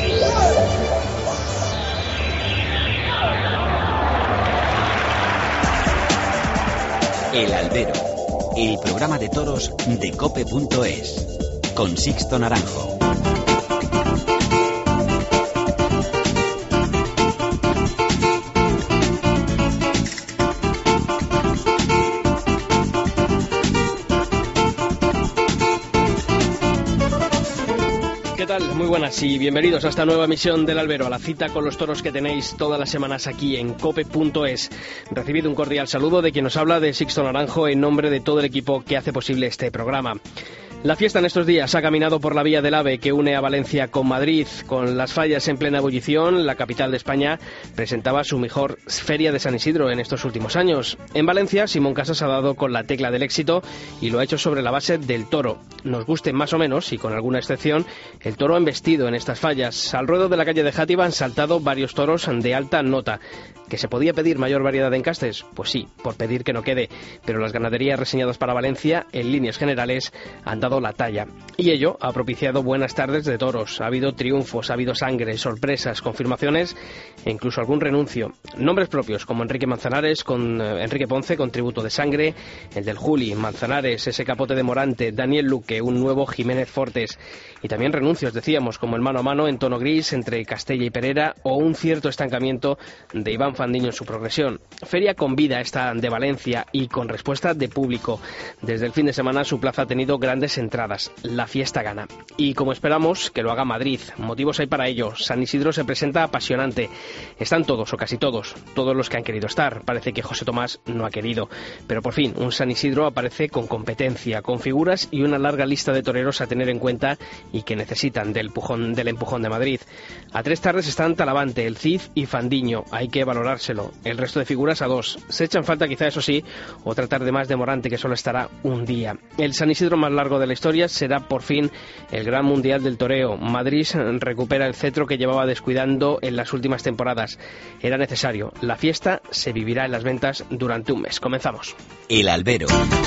El Albero, el programa de toros de Cope.es, con Sixto Naranjo. ¿Qué tal? Muy buenas y bienvenidos a esta nueva emisión del Albero, a la cita con los toros que tenéis todas las semanas aquí en Cope.es. Recibido un cordial saludo de quien nos habla, de Sixto Naranjo, en nombre de todo el equipo que hace posible este programa. La fiesta en estos días ha caminado por la vía del AVE que une a Valencia con Madrid. Con las fallas en plena ebullición, la capital de España presentaba su mejor feria de San Isidro en estos últimos años. En Valencia, Simón Casas ha dado con la tecla del éxito y lo ha hecho sobre la base del toro. Nos guste más o menos, y con alguna excepción, el toro ha embestido en estas fallas. Al ruedo de la calle de Játiva han saltado varios toros de alta nota. ¿Que se podía pedir mayor variedad de encastes? Pues sí, por pedir que no quede. Pero las ganaderías reseñadas para Valencia, en líneas generales, han dado la talla. Y ello ha propiciado buenas tardes de toros. Ha habido triunfos, ha habido sangre, sorpresas, confirmaciones e incluso algún renuncio. Nombres propios como Enrique Manzanares con Enrique Ponce con tributo de sangre, el del Juli, Manzanares, ese capote de Morante, Daniel Luque, un nuevo Jiménez Fortes. Y también renuncios, decíamos, como el mano a mano en tono gris entre Castella y Perera o un cierto estancamiento de Iván Fandiño en su progresión. Feria con vida esta de Valencia y con respuesta de público. Desde el fin de semana su plaza ha tenido grandes entradas. La fiesta gana. Y como esperamos que lo haga Madrid, motivos hay para ello. San Isidro se presenta apasionante. Están todos o casi todos los que han querido estar. Parece que José Tomás no ha querido. Pero por fin, un San Isidro aparece con competencia, con figuras y una larga lista de toreros a tener en cuenta y que necesitan del empujón de Madrid. A 3 tardes están Talavante, el Cid y Fandiño. Hay que valorárselo. El resto de figuras a 2. Se echan falta quizá, eso sí, otra tarde más de Morante, que solo estará un día. El San Isidro más largo de la historia será por fin el Gran Mundial del Toreo. Madrid recupera el cetro que llevaba descuidando en las últimas temporadas. Era necesario. La fiesta se vivirá en las ventas durante un mes. Comenzamos. El Albero,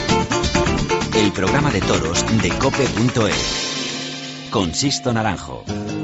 el programa de toros de Cope.es, con Sixto Naranjo.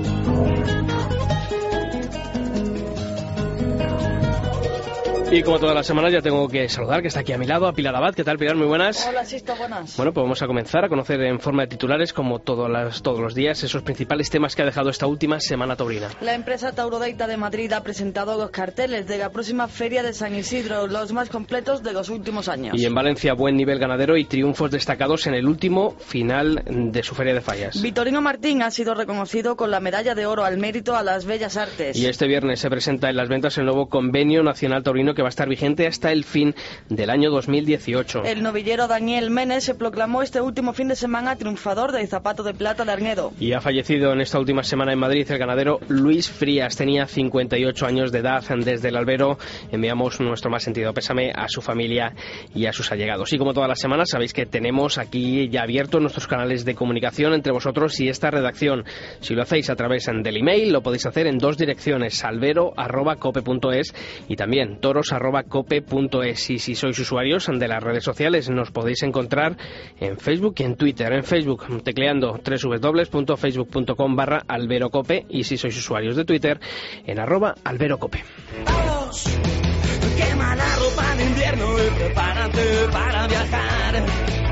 Y como todas las semanas ya tengo que saludar, que está aquí a mi lado, a Pilar Abad. ¿Qué tal, Pilar? Muy buenas. Hola, Sisto, buenas. Bueno, pues vamos a comenzar a conocer en forma de titulares, como todos los días, esos principales temas que ha dejado esta última semana taurina. La empresa Taurodeita de Madrid ha presentado los carteles de la próxima Feria de San Isidro, los más completos de los últimos años. Y en Valencia, buen nivel ganadero y triunfos destacados en el último final de su Feria de Fallas. Vitorino Martín ha sido reconocido con la medalla de oro al mérito a las bellas artes. Y este viernes se presenta en las ventas el nuevo Convenio Nacional Taurino, que va a estar vigente hasta el fin del año 2018. El novillero Daniel Menes se proclamó este último fin de semana triunfador del Zapato de Plata de Arnedo. Y ha fallecido en esta última semana en Madrid el ganadero Luis Frías. Tenía 58 años de edad. Desde el Albero enviamos nuestro más sentido pésame a su familia y a sus allegados. Y como todas las semanas sabéis que tenemos aquí ya abiertos nuestros canales de comunicación entre vosotros y esta redacción. Si lo hacéis a través del email, lo podéis hacer en 2 direcciones: albero@cope.es y también toros@cope.es. Y si sois usuarios de las redes sociales, nos podéis encontrar en Facebook y en Twitter. En Facebook, tecleando www.facebook.com/alberocope, y si sois usuarios de Twitter, en @alberocope. Quema la ropa de invierno y prepárate para viajar.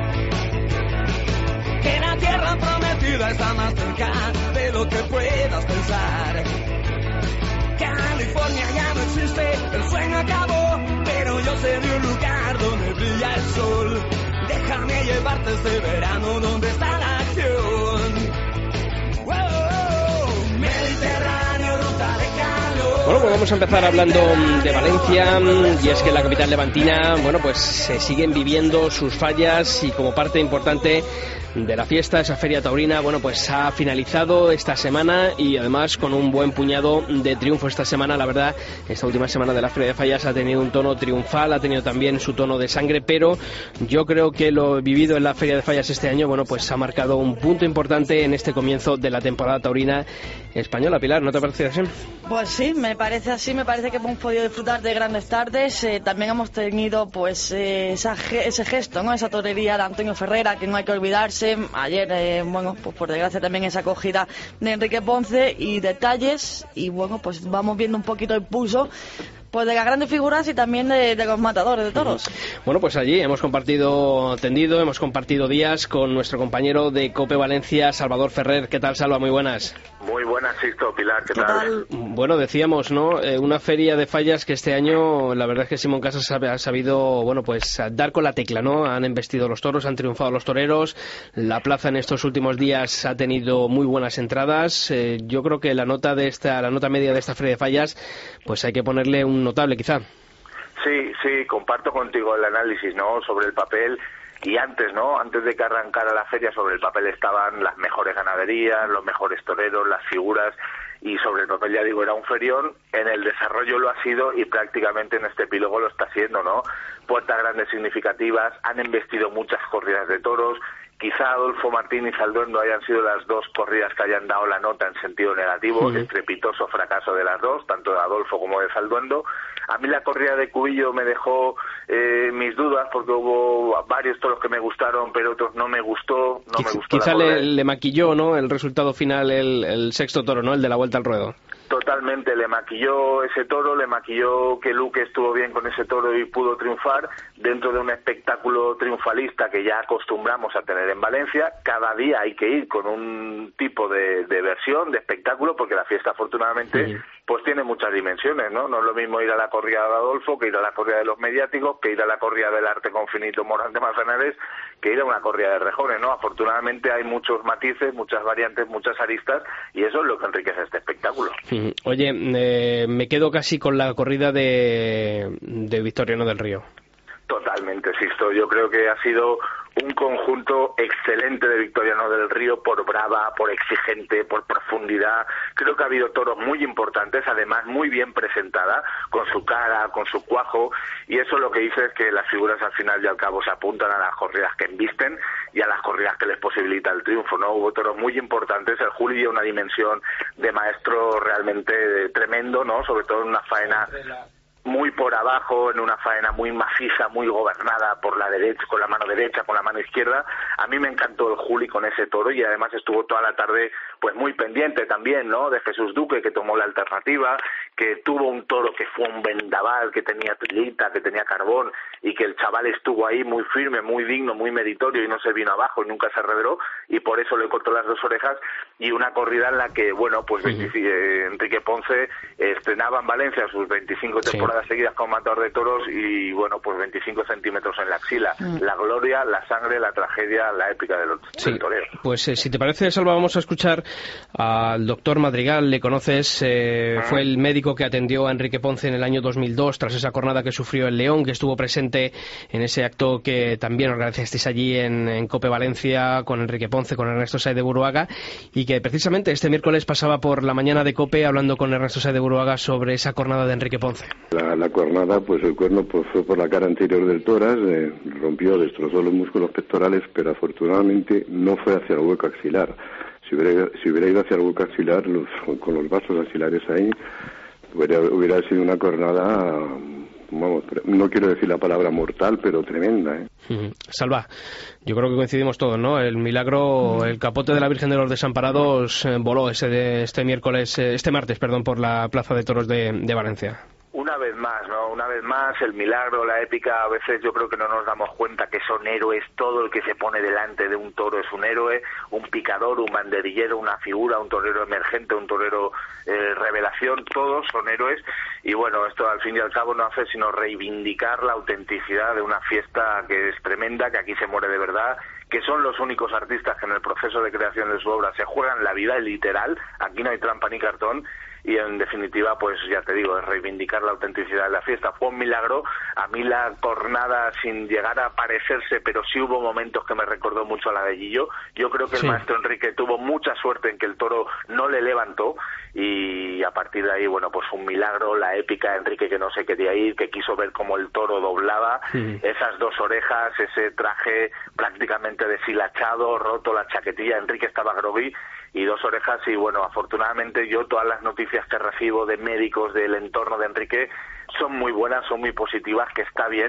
Que la tierra prometida está más cerca de lo que puedas pensar. California ya no existe, el sueño acabó, pero yo sé de un lugar donde brilla el sol. Déjame llevarte este verano donde está la acción. Mediterráneo, ruta de calor. Bueno, pues vamos a empezar hablando de Valencia, y es que la capital levantina, bueno, pues se siguen viviendo sus fallas, y como parte importante de la fiesta, esa feria taurina, bueno, pues ha finalizado esta semana, y además con un buen puñado de triunfos esta semana. La verdad, esta última semana de la Feria de Fallas ha tenido un tono triunfal, ha tenido también su tono de sangre, pero yo creo que lo vivido en la Feria de Fallas este año, bueno, pues ha marcado un punto importante en este comienzo de la temporada taurina española. Pilar, ¿no te parece así? Pues sí, me parece así, me parece que hemos podido disfrutar de grandes tardes. También hemos tenido pues ese gesto, ¿no? Esa torería de Antonio Ferrera, que no hay que olvidarse, celebrarse ayer, bueno, pues por desgracia también esa acogida de Enrique Ponce y detalles, y bueno, pues vamos viendo un poquito el pulso pues de las grandes figuras y también de los matadores de toros. Bueno, pues allí hemos compartido tendido, hemos compartido días con nuestro compañero de COPE Valencia, Salvador Ferrer. ¿Qué tal, Salva? Muy buenas. Muy buenas, Sixto, Pilar, ¿qué tal? Bueno, decíamos, ¿no? Una feria de fallas que este año, la verdad es que Simón Casas ha sabido, bueno, pues dar con la tecla, ¿no? Han embestido los toros, han triunfado los toreros, la plaza en estos últimos días ha tenido muy buenas entradas. Yo creo que la nota media de esta feria de fallas, pues hay que ponerle un notable, quizá. Sí, comparto contigo el análisis, ¿no? Sobre el papel. Y antes, ¿no? Antes de que arrancara la feria, sobre el papel estaban las mejores ganaderías, los mejores toreros, las figuras, y sobre el papel, ya digo, era un ferión. En el desarrollo lo ha sido y prácticamente en este epílogo lo está siendo, ¿no? Puertas grandes significativas, han embestido muchas corridas de toros. Quizá Adolfo Martín y Salduendo hayan sido las dos corridas que hayan dado la nota en sentido negativo, estrepitoso fracaso de las dos, tanto de Adolfo como de Salduendo. A mí la corrida de Cubillo me dejó mis dudas, porque hubo varios toros que me gustaron, pero otros no me gustó. Quizá le maquilló, ¿no?, el resultado final, el sexto toro, ¿no?, el de la vuelta al ruedo. Totalmente, le maquilló ese toro, le maquilló que Luque estuvo bien con ese toro y pudo triunfar dentro de un espectáculo triunfalista que ya acostumbramos a tener en Valencia. Cada día hay que ir con un tipo de versión, de espectáculo, porque la fiesta afortunadamente pues tiene muchas dimensiones, ¿no? No es lo mismo ir a la corrida de Adolfo que ir a la corrida de los mediáticos, que ir a la corrida del arte con Finito Morán de Manzanares, que ir a una corrida de rejones, ¿no? Afortunadamente hay muchos matices, muchas variantes, muchas aristas, y eso es lo que enriquece este espectáculo. Oye, me quedo casi con la corrida de Victoriano del Río. Totalmente, Sixto. Yo creo que ha sido un conjunto excelente de Victoriano del Río, por brava, por exigente, por profundidad. Creo que ha habido toros muy importantes, además muy bien presentada, con su cara, con su cuajo, y eso lo que dice es que las figuras al final y al cabo se apuntan a las corridas que embisten y a las corridas que les posibilita el triunfo, ¿no? Hubo toros muy importantes, el Juli dio una dimensión de maestro realmente tremendo, ¿no? Sobre todo en una faena muy por abajo, en una faena muy maciza, muy gobernada por la derecha, con la mano derecha, con la mano izquierda. A mí me encantó el Juli con ese toro, y además estuvo toda la tarde pues muy pendiente también, ¿no?, de Jesús Duque, que tomó la alternativa, que tuvo un toro que fue un vendaval, que tenía trilita, que tenía carbón, y que el chaval estuvo ahí muy firme, muy digno, muy meritorio, y no se vino abajo y nunca se reveló, y por eso le cortó las dos orejas. Y una corrida en la que, bueno, pues Enrique Ponce estrenaba en Valencia sus 25 temporadas seguidas como matador de toros, y bueno, pues 25 centímetros en la axila. La gloria, la sangre, la tragedia, la épica del torero. Pues si te parece, Salva, vamos a escuchar al doctor Madrigal. Le conoces, fue el médico que atendió a Enrique Ponce en el año 2002 tras esa cornada que sufrió en León, que estuvo presente en ese acto que también organizasteis allí en COPE Valencia con Enrique Ponce, con Ernesto Sáez de Buruaga, y que precisamente este miércoles pasaba por la mañana de COPE hablando con Ernesto Sáez de Buruaga sobre esa cornada de Enrique Ponce. La cornada, pues el cuerno pues fue por la cara anterior del toras, rompió, destrozó los músculos pectorales, pero afortunadamente no fue hacia el hueco axilar. Si hubiera ido hacia el hueco axilar, con los vasos axilares ahí, hubiera sido una cornada, vamos, no quiero decir la palabra mortal, pero tremenda, Salva, yo creo que coincidimos todos, ¿no? El milagro, el capote de la Virgen de los Desamparados voló este martes, por la Plaza de Toros de Valencia. Una vez más, ¿no? Una vez más, el milagro, la épica, a veces yo creo que no nos damos cuenta que son héroes. Todo el que se pone delante de un toro es un héroe, un picador, un banderillero, una figura, un torero emergente, un torero revelación, todos son héroes. Y bueno, esto al fin y al cabo no hace sino reivindicar la autenticidad de una fiesta que es tremenda, que aquí se muere de verdad, que son los únicos artistas que en el proceso de creación de su obra se juegan la vida, literal, aquí no hay trampa ni cartón. Y en definitiva, pues ya te digo, es reivindicar la autenticidad de la fiesta. Fue un milagro. A mí la cornada, sin llegar a parecerse, pero sí hubo momentos que me recordó mucho a la de Guillo. Yo creo que el maestro Enrique tuvo mucha suerte en que el toro no le levantó, y a partir de ahí, bueno, pues un milagro, la épica de Enrique, que no se quería ir, que quiso ver cómo el toro doblaba, esas dos orejas, ese traje prácticamente deshilachado, roto, la chaquetilla, Enrique estaba grogui, y dos orejas. Y bueno, afortunadamente yo todas las noticias que recibo de médicos del entorno de Enrique son muy buenas, son muy positivas, que está bien,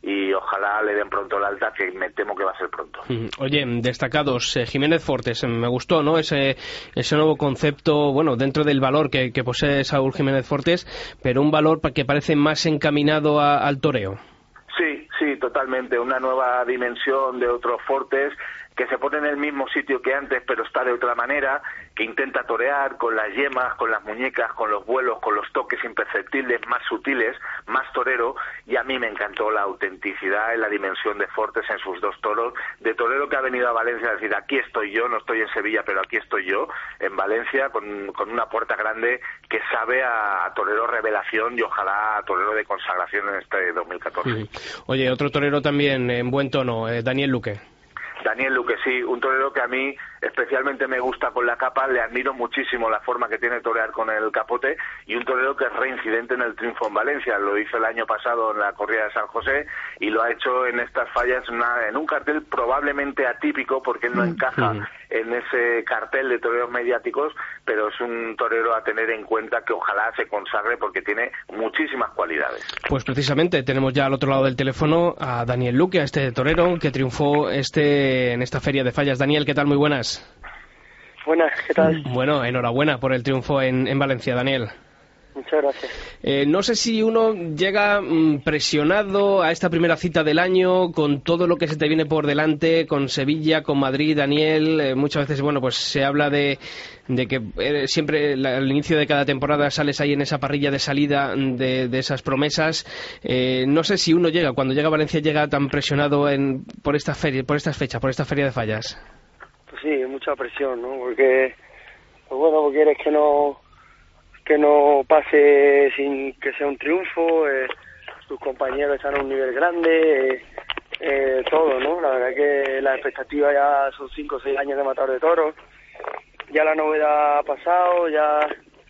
y ojalá le den pronto el alta, que me temo que va a ser pronto. Oye, destacados, Jiménez Fortes, me gustó, ¿no? Ese nuevo concepto, bueno, dentro del valor que posee Saúl Jiménez Fortes, pero un valor que parece más encaminado al toreo. Sí, totalmente, una nueva dimensión de otros Fortes, que se pone en el mismo sitio que antes, pero está de otra manera, que intenta torear con las yemas, con las muñecas, con los vuelos, con los toques imperceptibles, más sutiles, más torero, y a mí me encantó la autenticidad en la dimensión de Fortes en sus dos toros, de torero que ha venido a Valencia a decir, aquí estoy yo, no estoy en Sevilla, pero aquí estoy yo, en Valencia, con una puerta grande que sabe a torero revelación y ojalá a torero de consagración en este 2014. Oye, otro torero también en buen tono, Daniel Luque. Daniel Luque, sí, un torero que a mí especialmente me gusta con la capa, le admiro muchísimo la forma que tiene de torear con el capote, y un torero que es reincidente en el triunfo en Valencia, lo hizo el año pasado en la corrida de San José y lo ha hecho en estas fallas en un cartel probablemente atípico porque él no encaja en ese cartel de toreros mediáticos, pero es un torero a tener en cuenta que ojalá se consagre porque tiene muchísimas cualidades. Pues precisamente tenemos ya al otro lado del teléfono a Daniel Luque, a este torero que triunfó en esta feria de fallas. Daniel, ¿qué tal? Muy buenas. Buenas, ¿qué tal? Bueno, enhorabuena por el triunfo en Valencia, Daniel. Muchas gracias. No sé si uno llega presionado a esta primera cita del año con todo lo que se te viene por delante, con Sevilla, con Madrid, Daniel. Muchas veces, bueno, pues se habla de que siempre al inicio de cada temporada sales ahí en esa parrilla de salida de esas promesas. No sé si uno cuando llega a Valencia, llega tan presionado por estas fechas, por esta feria de fallas. Pues sí, mucha presión, ¿no? Porque, pues bueno, porque quieres que no pase sin que sea un triunfo, tus compañeros están a un nivel grande, todo, ¿no? La verdad que la expectativa ya son 5 o 6 años de matador de toros, ya la novedad ha pasado, ya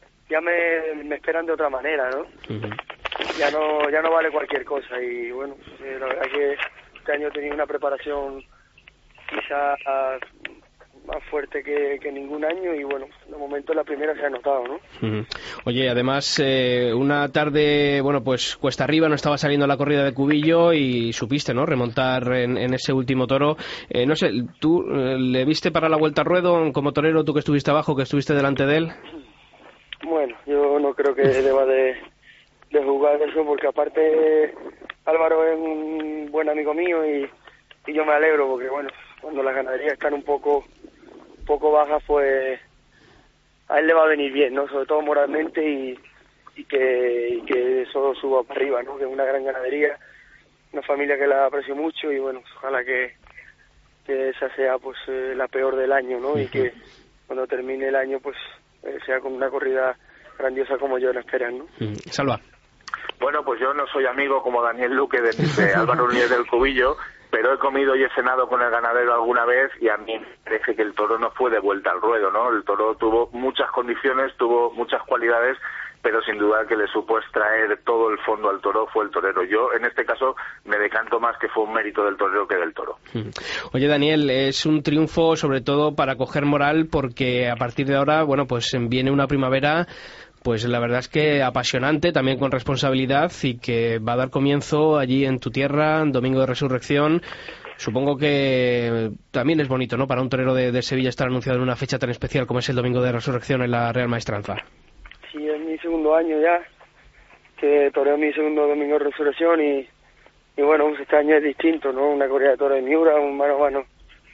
me esperan de otra manera, ¿no? Ya no vale cualquier cosa y bueno, la verdad que este año he tenido una preparación quizás más fuerte que ningún año y bueno, de momento la primera se ha notado, ¿no? Oye, además una tarde, bueno, pues cuesta arriba, no estaba saliendo la corrida de Cubillo y supiste, ¿no?, remontar en ese último toro. No sé, ¿tú le viste para la vuelta al ruedo como torero, tú que estuviste abajo, que estuviste delante de él? Bueno, yo no creo que deba de jugar eso porque aparte Álvaro es un buen amigo mío y yo me alegro porque bueno, cuando las ganaderías están un poco bajas, pues a él le va a venir bien, ¿no? Sobre todo moralmente y que eso suba para arriba, ¿no? Que es una gran ganadería, una familia que la aprecio mucho y bueno, ojalá que esa sea pues la peor del año, ¿no? Y que cuando termine el año pues sea con una corrida grandiosa como yo la esperan, ¿no? Salva. Bueno, pues yo no soy amigo como Daniel Luque de Álvaro Núñez del Cubillo, pero he comido y he cenado con el ganadero alguna vez y a mí me parece que el toro no fue de vuelta al ruedo, ¿no? El toro tuvo muchas condiciones, tuvo muchas cualidades, pero sin duda que le supo extraer todo el fondo al toro fue el torero. Yo, en este caso, me decanto más que fue un mérito del torero que del toro. Oye, Daniel, es un triunfo sobre todo para coger moral porque a partir de ahora, bueno, pues viene una primavera, pues la verdad es que apasionante, también con responsabilidad y que va a dar comienzo allí en tu tierra, Domingo de Resurrección. Supongo que también es bonito, ¿no?, para un torero de Sevilla estar anunciado en una fecha tan especial como es el Domingo de Resurrección en la Real Maestranza. Sí, es mi segundo año ya, que toreo mi segundo Domingo de Resurrección y bueno, este año es distinto, ¿no? Una corrida de toro de Miura, un mano a mano.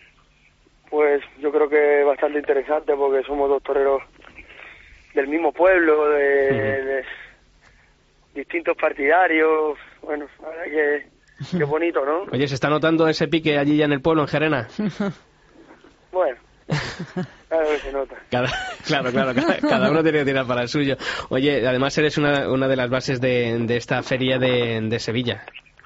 Pues yo creo que es bastante interesante porque somos dos toreros del mismo pueblo, de distintos partidarios. Bueno, la verdad que bonito, ¿no? Oye, ¿se está notando ese pique allí ya en el pueblo, en Gerena? Bueno, claro que se nota. Claro, cada uno tiene que tirar para el suyo. Oye, además eres una de las bases de esta feria de Sevilla.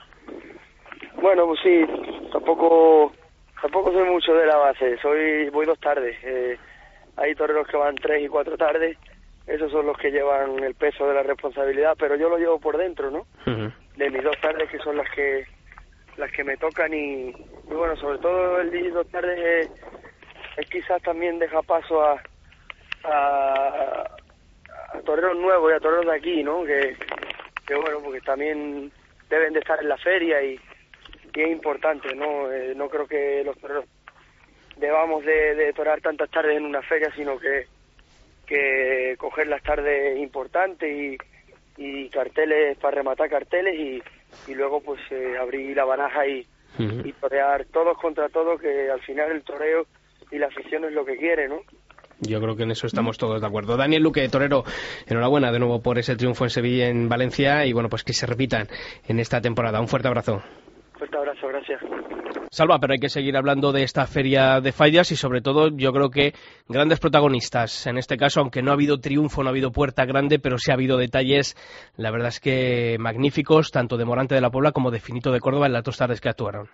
Bueno, pues sí, tampoco soy mucho de la base, voy 2 tardes. Hay toreros que van 3 y 4 tardes, esos son los que llevan el peso de la responsabilidad, pero yo lo llevo por dentro, ¿no? De mis 2 tardes, que son las que me tocan y bueno, sobre todo el día 2 tardes es quizás también deja paso a toreros nuevos y a toreros de aquí, ¿no? Que bueno, porque también deben de estar en la feria y es importante, ¿no? No creo que los toreros debamos de torear tantas tardes en una feria, sino que coger las tardes importantes y carteles para rematar carteles y luego pues abrir la baraja y torear todos contra todos, que al final el toreo y la afición es lo que quiere, ¿no? Yo creo que en eso estamos todos de acuerdo. Daniel Luque, torero, enhorabuena de nuevo por ese triunfo en Sevilla, en Valencia, y bueno, pues que se repitan en esta temporada. Un fuerte abrazo. Fuerte abrazo, gracias. Salva, pero hay que seguir hablando de esta feria de fallas y sobre todo yo creo que grandes protagonistas. En este caso, aunque no ha habido triunfo, no ha habido puerta grande, pero sí ha habido detalles, la verdad es que magníficos, tanto de Morante de la Puebla como de Finito de Córdoba en las 2 tardes que actuaron.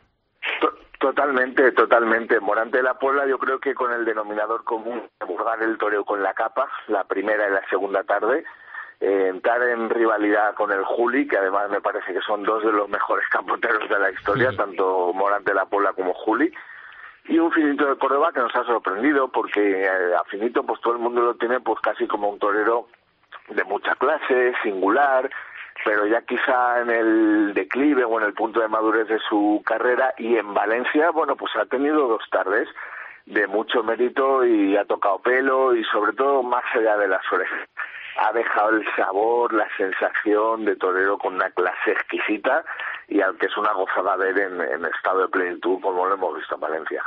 Totalmente. Morante de la Puebla, yo creo que con el denominador común de burgar el toreo con la capa, la primera y la segunda tarde, entrar en rivalidad con el Juli, que además me parece que son 2 de los mejores campoteros de la historia, tanto Morante de la Puebla como Juli, y un Finito de Córdoba que nos ha sorprendido, porque a Finito pues todo el mundo lo tiene pues casi como un torero de mucha clase, singular, pero ya quizá en el declive o en el punto de madurez de su carrera, y en Valencia, bueno, pues ha tenido 2 tardes de mucho mérito y ha tocado pelo y sobre todo más allá de las orejas. Ha dejado el sabor, la sensación de torero con una clase exquisita y al que es una gozada ver en estado de plenitud como lo hemos visto en Valencia.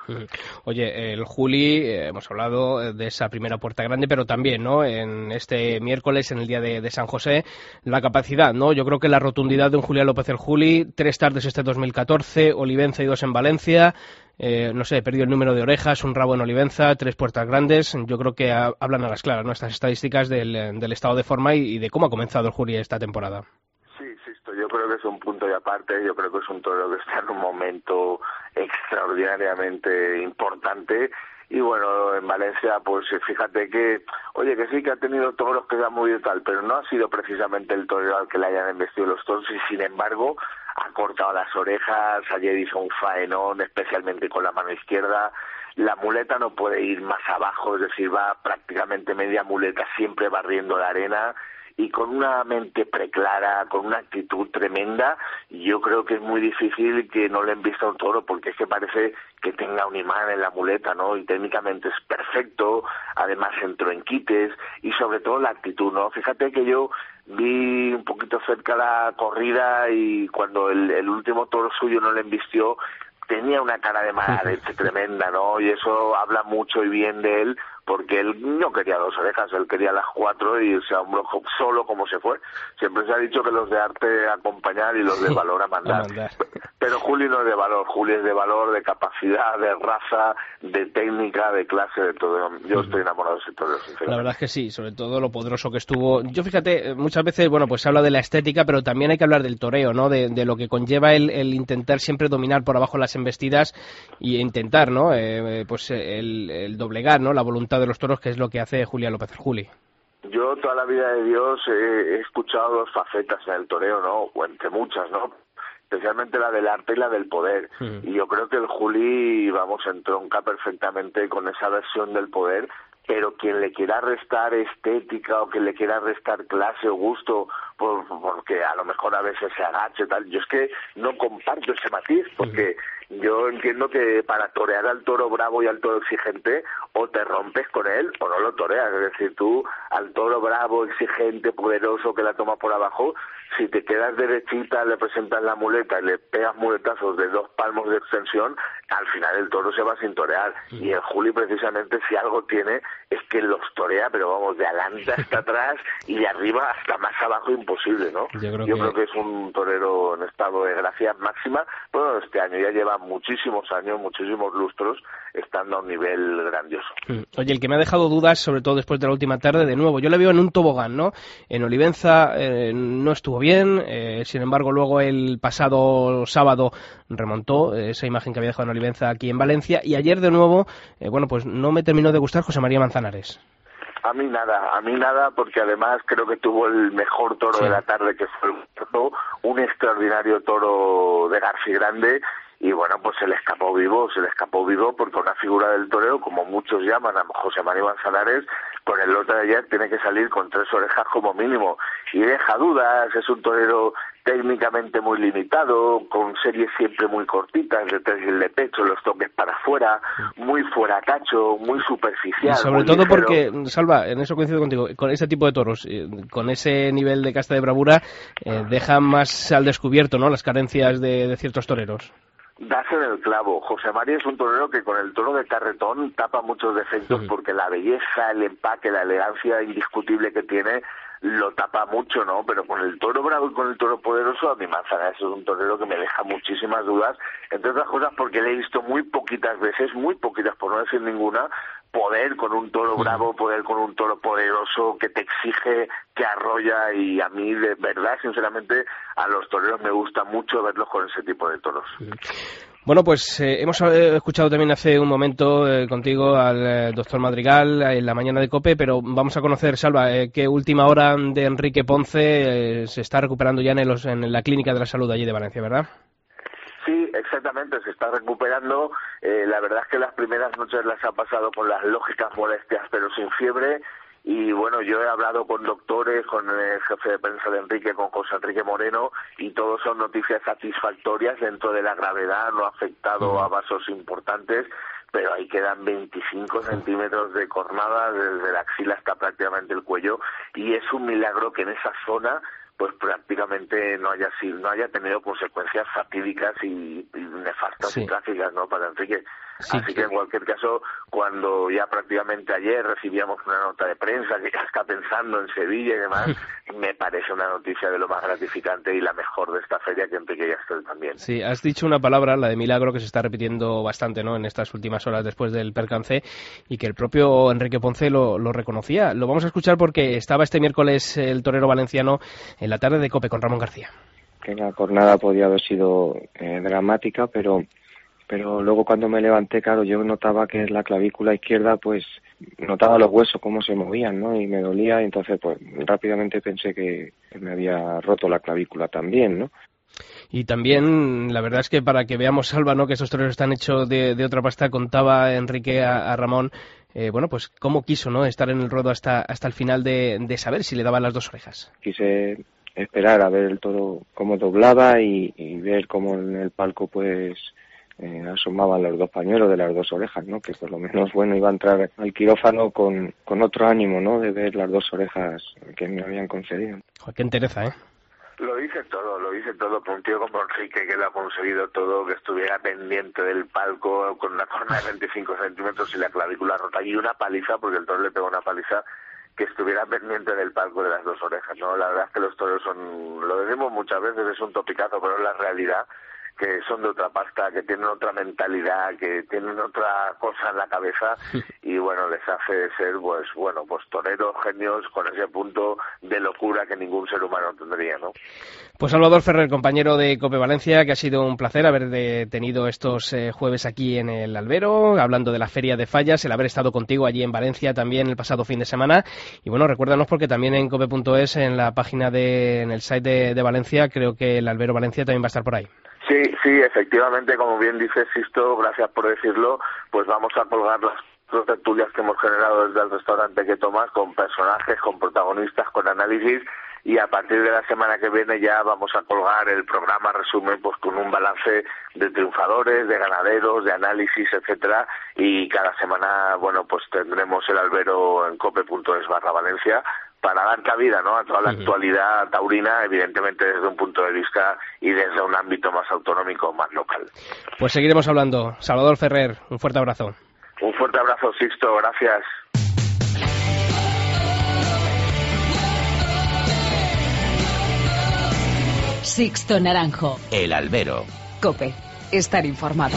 Oye, el Juli, hemos hablado de esa primera puerta grande, pero también, ¿no?, en este miércoles, en el día de San José, la capacidad, ¿no? Yo creo que la rotundidad de un Julián López el Juli, 3 tardes este 2014, Olivenza y 2 en Valencia. No sé, he perdido el número de orejas, un rabo en Olivenza, 3 puertas grandes. Yo creo que hablan a las claras, ¿no?, estas estadísticas del estado de forma y de cómo ha comenzado el Juli esta temporada. Sí, insisto, yo creo que es un punto y aparte. Yo creo que es un torero que está en un momento extraordinariamente importante. Y bueno, en Valencia, pues fíjate que, oye, que sí que ha tenido toros que se han movido tal, pero no ha sido precisamente el torero al que le hayan embestido los toros y sin embargo ha cortado las orejas. Ayer hizo un faenón, especialmente con la mano izquierda. La muleta no puede ir más abajo, es decir, va prácticamente media muleta siempre barriendo la arena. Y con una mente preclara, con una actitud tremenda, yo creo que es muy difícil que no le embista un toro, porque es que parece que tenga un imán en la muleta, ¿no? Y técnicamente es perfecto, además entró en quites, y sobre todo la actitud, ¿no? Fíjate que yo vi un poquito cerca la corrida y cuando el último toro suyo no le embistió, tenía una cara de mala leche tremenda, ¿no? Y eso habla mucho y bien de él, porque él no quería 2 orejas, él quería las 4 y se hombró solo como se fue. Siempre se ha dicho que los de arte acompañar y los de valor a mandar. Pero Juli no es de valor, Juli es de valor, de capacidad, de raza, de técnica, de clase, de todo. Yo estoy enamorado de ese torero, sinceramente. La verdad es que sí, sobre todo lo poderoso que estuvo. Yo fíjate, muchas veces, bueno, pues se habla de la estética, pero también hay que hablar del toreo, ¿no? De lo que conlleva el intentar siempre dominar por abajo las embestidas y intentar, ¿no? Pues el doblegar, ¿no?, la voluntad de los toros, que es lo que hace Julián López el Juli. Yo toda la vida de Dios he escuchado 2 facetas en el toreo, ¿no? O entre muchas, ¿no? Especialmente la del arte y la del poder. Y yo creo que el Juli, vamos, entronca perfectamente con esa versión del poder, pero quien le quiera restar estética o quien le quiera restar clase o gusto porque a lo mejor a veces se agacha y tal, yo es que no comparto ese matiz, porque yo entiendo que para torear al toro bravo y al toro exigente o te rompes con él o no lo toreas. Es decir, tú al toro bravo, exigente, poderoso que la toma por abajo, si te quedas derechita, le presentas la muleta y le pegas muletazos de 2 palmos de extensión, al final el toro se va sin torear. Y el Juli precisamente, si algo tiene, es que los torea, pero vamos, de adelante hasta atrás y de arriba hasta más abajo imposible, ¿no? Yo creo que es un torero en estado de gracia máxima. Bueno, este año ya lleva muchísimos años, muchísimos lustros, estando a un nivel grandioso. Oye, el que me ha dejado dudas, sobre todo después de la última tarde, de nuevo, yo le veo en un tobogán, ¿no? En Olivenza no estuvo bien, sin embargo luego el pasado sábado remontó esa imagen que había dejado en Olivenza aquí en Valencia, y ayer de nuevo, bueno, pues no me terminó de gustar José María Manzanares. A mí nada, porque además creo que tuvo el mejor toro de la tarde, que fue un extraordinario toro de García Grande, y bueno, pues se le escapó vivo porque una figura del toreo, como muchos llaman a José María Manzanares, con el lote de ayer tiene que salir con 3 orejas como mínimo, deja dudas. Es un torero técnicamente muy limitado, con series siempre muy cortitas, de tres de pecho, los toques para afuera, muy fuera tacho, muy superficial. Y sobre todo ligero. porque, Salva, en eso coincido contigo, con ese tipo de toros, con ese nivel de casta de bravura, dejan más al descubierto, ¿no?, las carencias de ciertos toreros. Das en el clavo. José María es un torero que con el toro de carretón tapa muchos defectos porque la belleza, el empaque, la elegancia indiscutible que tiene lo tapa mucho, ¿no? Pero con el toro bravo y con el toro poderoso, a mi Manzanares es un torero que me deja muchísimas dudas, entre otras cosas porque le he visto muy poquitas veces, muy poquitas por no decir ninguna, poder con un toro bravo, poder con un toro poderoso que te exige, que arrolla, y a mí de verdad, sinceramente, a los toreros me gusta mucho verlos con ese tipo de toros. Bueno, pues hemos escuchado también hace un momento contigo al doctor Madrigal en la mañana de COPE, pero vamos a conocer, Salva, qué última hora de Enrique Ponce se está recuperando ya en la Clínica de la Salud allí de Valencia, ¿verdad? Sí, exactamente, se está recuperando. La verdad es que las primeras noches las ha pasado con las lógicas molestias, pero sin fiebre. Y bueno, yo he hablado con doctores, con el jefe de prensa de Enrique, con José Enrique Moreno, y todos son noticias satisfactorias dentro de la gravedad, no ha afectado a vasos importantes, pero ahí quedan 25 centímetros de cornada desde la axila hasta prácticamente el cuello, y es un milagro que en esa zona pues prácticamente no haya tenido consecuencias fatídicas y nefastas y trágicas, ¿no?, para Enrique. Sí, así que en cualquier caso, cuando ya prácticamente ayer recibíamos una nota de prensa que ya está pensando en Sevilla y demás, me parece una noticia de lo más gratificante y la mejor de esta feria, que Enrique ya está también. Sí, has dicho una palabra, la de milagro, que se está repitiendo bastante, ¿no?, en estas últimas horas después del percance, y que el propio Enrique Ponce lo reconocía. Lo vamos a escuchar porque estaba este miércoles el torero valenciano en la tarde de COPE con Ramón García. Que la jornada podía haber sido dramática, pero luego cuando me levanté, claro, yo notaba que la clavícula izquierda, pues notaba los huesos cómo se movían, ¿no?, y me dolía, y entonces pues rápidamente pensé que me había roto la clavícula también, ¿no? Y también, la verdad es que para que veamos, Salva, ¿no?, que esos toreros están hechos de otra pasta, contaba Enrique a Ramón, bueno, pues cómo quiso, ¿no?, estar en el ruedo hasta el final de saber si le daban las dos orejas. Quise esperar a ver el toro cómo doblaba y ver cómo en el palco, pues asomaban los dos pañuelos de las dos orejas, ¿no?, que por lo menos, bueno, iba a entrar al quirófano con otro ánimo, ¿no?, de ver las dos orejas que me habían concedido. Joder, qué entereza, ¿eh? Lo dice todo, por un tío como Enrique, que lo ha conseguido todo, que estuviera pendiente del palco con una corna de 25 centímetros y la clavícula rota, y una paliza, porque el toro le pegó una paliza, que estuviera pendiente del palco de las dos orejas, ¿no? La verdad es que los toros son, lo decimos muchas veces, es un topicazo, pero es la realidad, que son de otra pasta, que tienen otra mentalidad, que tienen otra cosa en la cabeza, y bueno, les hace ser, pues bueno, pues toreros, genios, con ese punto de locura que ningún ser humano tendría, ¿no? Pues Salvador Ferrer, compañero de COPE Valencia, que ha sido un placer haber tenido estos jueves aquí en el Albero, hablando de la Feria de Fallas, el haber estado contigo allí en Valencia también el pasado fin de semana. Y bueno, recuérdanos, porque también en cope.es, en la página en el site de Valencia, creo que el Albero Valencia también va a estar por ahí. Sí, efectivamente, como bien dices, Sisto, gracias por decirlo, pues vamos a colgar las dos tertulias que hemos generado desde el restaurante que tomas, con personajes, con protagonistas, con análisis, y a partir de la semana que viene ya vamos a colgar el programa resumen, pues con un balance de triunfadores, de ganaderos, de análisis, etcétera, y cada semana, bueno, pues tendremos el albero en cope.es/Valencia para dar cabida, ¿no?, a toda la actualidad taurina, evidentemente desde un punto de vista y desde un ámbito más autonómico, más local. Pues seguiremos hablando. Salvador Ferrer, un fuerte abrazo. Un fuerte abrazo, Sixto, gracias. Sixto Naranjo. El Albero. COPE. Estar informado.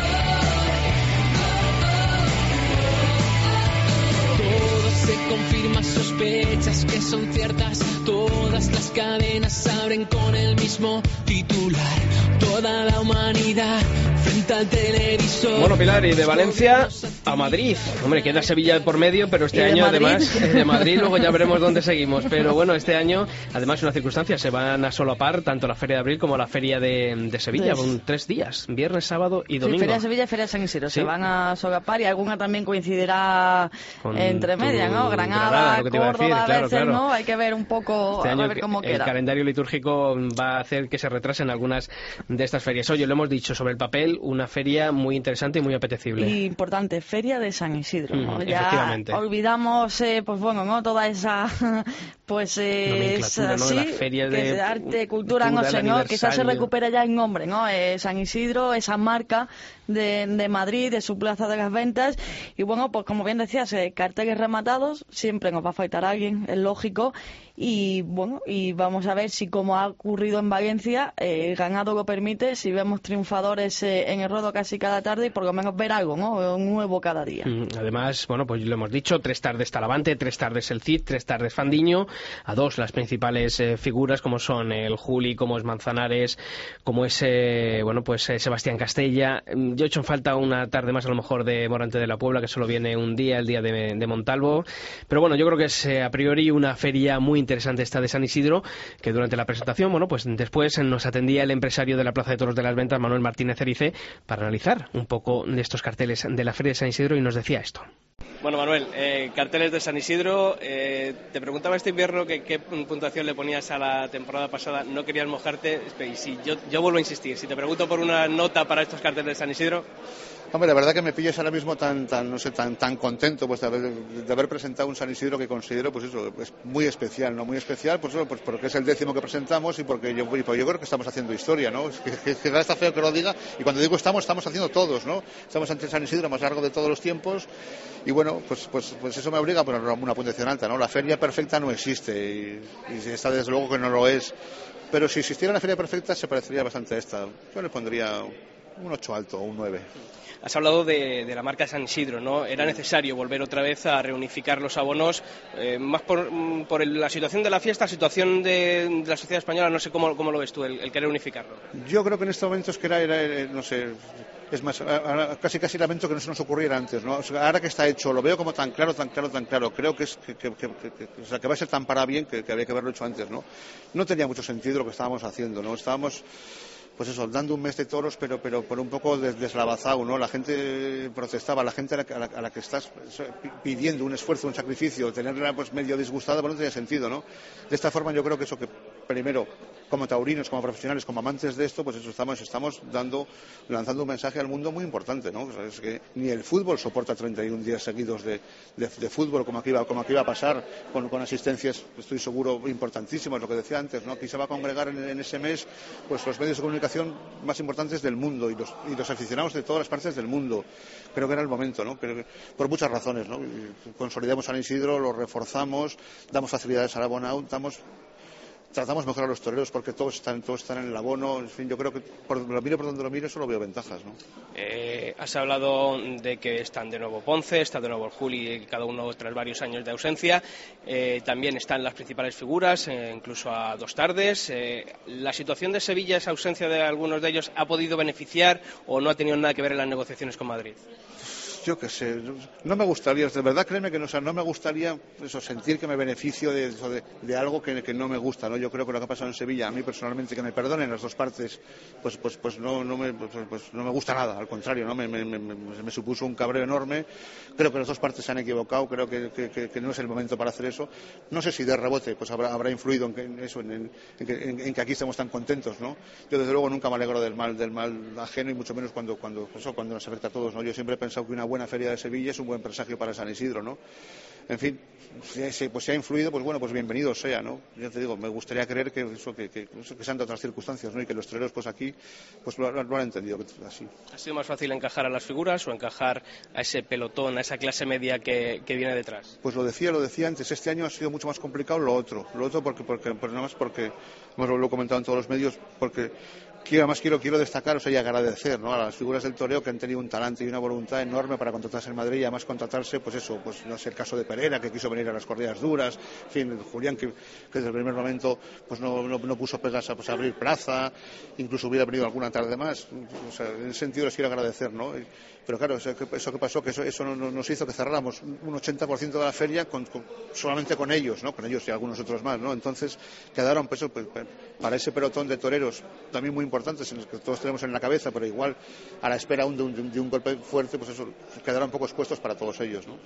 Todo se confirma, sospechas que son ciertas. Todas las cadenas abren con el mismo titular. Toda la humanidad frente al televisor. Bueno, Pilar, y de Valencia a Madrid. Hombre, queda Sevilla por medio, pero este año además de Madrid, luego ya veremos dónde seguimos. Pero bueno, este año, además, una circunstancia, se van a solapar tanto la Feria de Abril como la Feria de Sevilla, con 3 días, viernes, sábado y domingo. Sí, Feria de Sevilla y Feria de San Isidro, ¿sí? Se van a solapar, y alguna también coincidirá entre medias, ¿no? Granada nada, lo que te iba a decir, Córdoba, claro. ¿no? Hay que ver un poco, Este año a ver cómo queda. El calendario litúrgico va a hacer que se retrasen algunas de estas ferias. Oye, lo hemos dicho, sobre el papel, una feria muy interesante y muy apetecible. Y importante, Feria de San Isidro, ¿no? Ya efectivamente. Olvidamos, pues bueno, ¿no? Toda esa, pues nomenclatura, ¿no? De las ferias de arte, cultura, no sé, ¿no? Quizás se recupere ya en nombre, ¿no? San Isidro, esa marca de Madrid, de su Plaza de las Ventas, y bueno, pues como bien decías, carteles rematados, siempre nos va a faltar alguien, es lógico, y bueno, y vamos a ver si, como ha ocurrido en Valencia, el ganado lo permite, si vemos triunfadores en el ruedo casi cada tarde, y por lo menos ver algo, ¿no? Nuevo cada día. Además, bueno, pues lo hemos dicho, 3 tardes Talavante, 3 tardes el Cid, 3 tardes Fandiño, a 2 las principales figuras, como son el Juli, como es Manzanares, como es, Sebastián Castella. Yo he hecho en falta una tarde más, a lo mejor, de Morante de la Puebla, que solo viene un día, el día de Montalvo. Pero bueno, yo creo que es a priori una feria muy interesante esta de San Isidro, que durante la presentación, bueno, pues después nos atendía el empresario de la Plaza de Toros de las Ventas, Manuel Martínez Erice, para analizar un poco de estos carteles de la Feria de San Isidro, y nos decía esto. Bueno, Manuel, carteles de San Isidro, te preguntaba este invierno que qué puntuación le ponías a la temporada pasada, no querías mojarte, y si yo vuelvo a insistir, si te pregunto por una nota para estos carteles de San Isidro. Hombre, la verdad que me pillas ahora mismo tan contento, pues de haber presentado un San Isidro que considero, pues eso, es muy especial, ¿no? Muy especial, pues porque es el 10º que presentamos, y porque yo creo que estamos haciendo historia, ¿no? Es que está feo que lo diga, y cuando digo estamos haciendo todos, ¿no? Estamos ante el San Isidro más largo de todos los tiempos, y bueno, pues eso me obliga a poner una puntuación alta, ¿no? La feria perfecta no existe, y está desde luego que no lo es, pero si existiera la feria perfecta se parecería bastante a esta. Yo le pondría un 8 alto, un 9. Has hablado de la marca San Isidro, ¿no? Era necesario volver otra vez a reunificar los abonos, más por la situación de la fiesta, la situación de la sociedad española, no sé cómo lo ves tú, el querer unificarlo. Yo creo que en este momento es que era no sé, es más, casi lamento que no se nos ocurriera antes, ¿no? O sea, ahora que está hecho, lo veo como tan claro, creo que va a ser tan para bien que había que haberlo hecho antes, ¿no? No tenía mucho sentido lo que estábamos haciendo, ¿no? Estábamos, pues eso, dando un mes de toros, pero por un poco deslavazado, ¿no? La gente protestaba, la gente a la que estás pidiendo un esfuerzo, un sacrificio, tenerla pues medio disgustada, pues no tenía sentido, ¿no? De esta forma yo creo que eso, que primero, como taurinos, como profesionales, como amantes de esto, pues eso estamos lanzando un mensaje al mundo muy importante, ¿no? O sea, es que ni el fútbol soporta 31 días seguidos de fútbol, como aquí iba a pasar, con asistencias, estoy seguro, importantísimas, lo que decía antes, ¿no? Aquí se va a congregar en ese mes, pues los medios de comunicación más importantes del mundo, y los aficionados de todas las partes del mundo. Creo que era el momento, ¿no? Pero, por muchas razones, ¿no? Consolidamos San Isidro, lo reforzamos, damos facilidades al abonado, tratamos mejor a los toreros porque todos están en el abono. En fin, yo creo que lo miro por donde lo mire, solo veo ventajas, ¿no? Has hablado de que están de nuevo Ponce, está de nuevo el Juli, cada uno tras varios años de ausencia. También están las principales figuras, incluso a 2 tardes. ¿La situación de Sevilla, esa ausencia de algunos de ellos, ha podido beneficiar o no ha tenido nada que ver en las negociaciones con Madrid? Yo qué sé, no me gustaría, de verdad, créeme que no me gustaría sentir que me beneficio de algo que no me gusta, ¿no? Yo creo que lo que ha pasado en Sevilla, a mí personalmente, que me perdonen las dos partes, pues no me gusta nada, al contrario, ¿no? Me supuso un cabreo enorme. Creo que las dos partes se han equivocado, creo que no es el momento para hacer eso. No sé si de rebote pues habrá influido en que aquí estemos tan contentos, ¿no? Yo desde luego nunca me alegro del mal ajeno, y mucho menos cuando nos afecta a todos, ¿no? Yo siempre he pensado que una buena feria de Sevilla es un buen presagio para San Isidro, ¿no? En fin, si ha influido, pues bueno, pues bienvenido sea, ¿no? Ya te digo, me gustaría creer que sean de otras circunstancias, ¿no? Y que los toreros, pues aquí, pues lo han entendido así. ¿Ha sido más fácil encajar a las figuras o encajar a ese pelotón, a esa clase media que viene detrás? Pues lo decía antes, este año ha sido mucho más complicado lo otro porque nada más porque, lo he comentado en todos los medios, porque quiero destacar, y agradecer, ¿no? A las figuras del toreo, que han tenido un talante y una voluntad enorme para contratarse en Madrid, y además contratarse, pues no sé, el caso de Pereira, que quiso venir a las corridas duras, en fin, Julián, que desde el primer momento pues no puso pegas a abrir plaza, incluso hubiera venido alguna tarde más. O sea, en ese sentido les quiero agradecer, ¿no? Pero claro, eso que pasó, que eso nos hizo que cerráramos un 80% de la feria solamente con ellos, y algunos otros más, ¿no? Entonces quedaron, pues, para ese pelotón de toreros también muy importante, importantes en los que todos tenemos en la cabeza, pero igual a la espera de un golpe fuerte, pues eso quedará un poco expuestos para todos ellos, ¿no?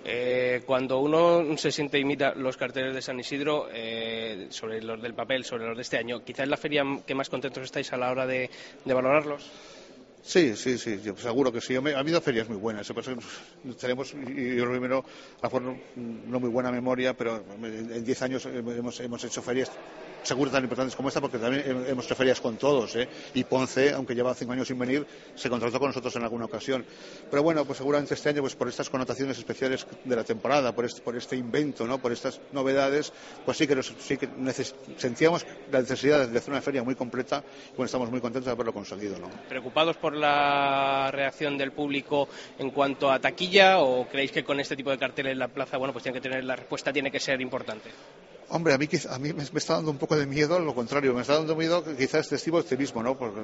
Cuando uno se siente y mira los carteles de San Isidro, sobre los del papel, sobre los de este año, quizás es la feria que más contentos estáis a la hora de valorarlos. Sí, yo seguro que sí. Ha habido ferias muy buenas. Tenemos, y yo primero, a lo mejor no muy buena memoria, pero en 10 años hemos hecho ferias seguro tan importantes como esta, porque también hemos hecho ferias con todos, y Ponce, aunque lleva 5 años sin venir, se contrató con nosotros en alguna ocasión. Pero bueno, pues seguramente este año, pues por estas connotaciones especiales de la temporada, por este invento, ¿no?, por estas novedades, pues sí que sentíamos la necesidad de hacer una feria muy completa, y bueno, estamos muy contentos de haberlo conseguido, ¿no? ¿Preocupados por la reacción del público en cuanto a taquilla, o creéis que con este tipo de carteles la plaza, bueno, pues tiene que tener, la respuesta tiene que ser importante? Hombre, a mí me está dando un poco de miedo, lo contrario, me está dando miedo quizás excesivo optimismo, ¿no? Porque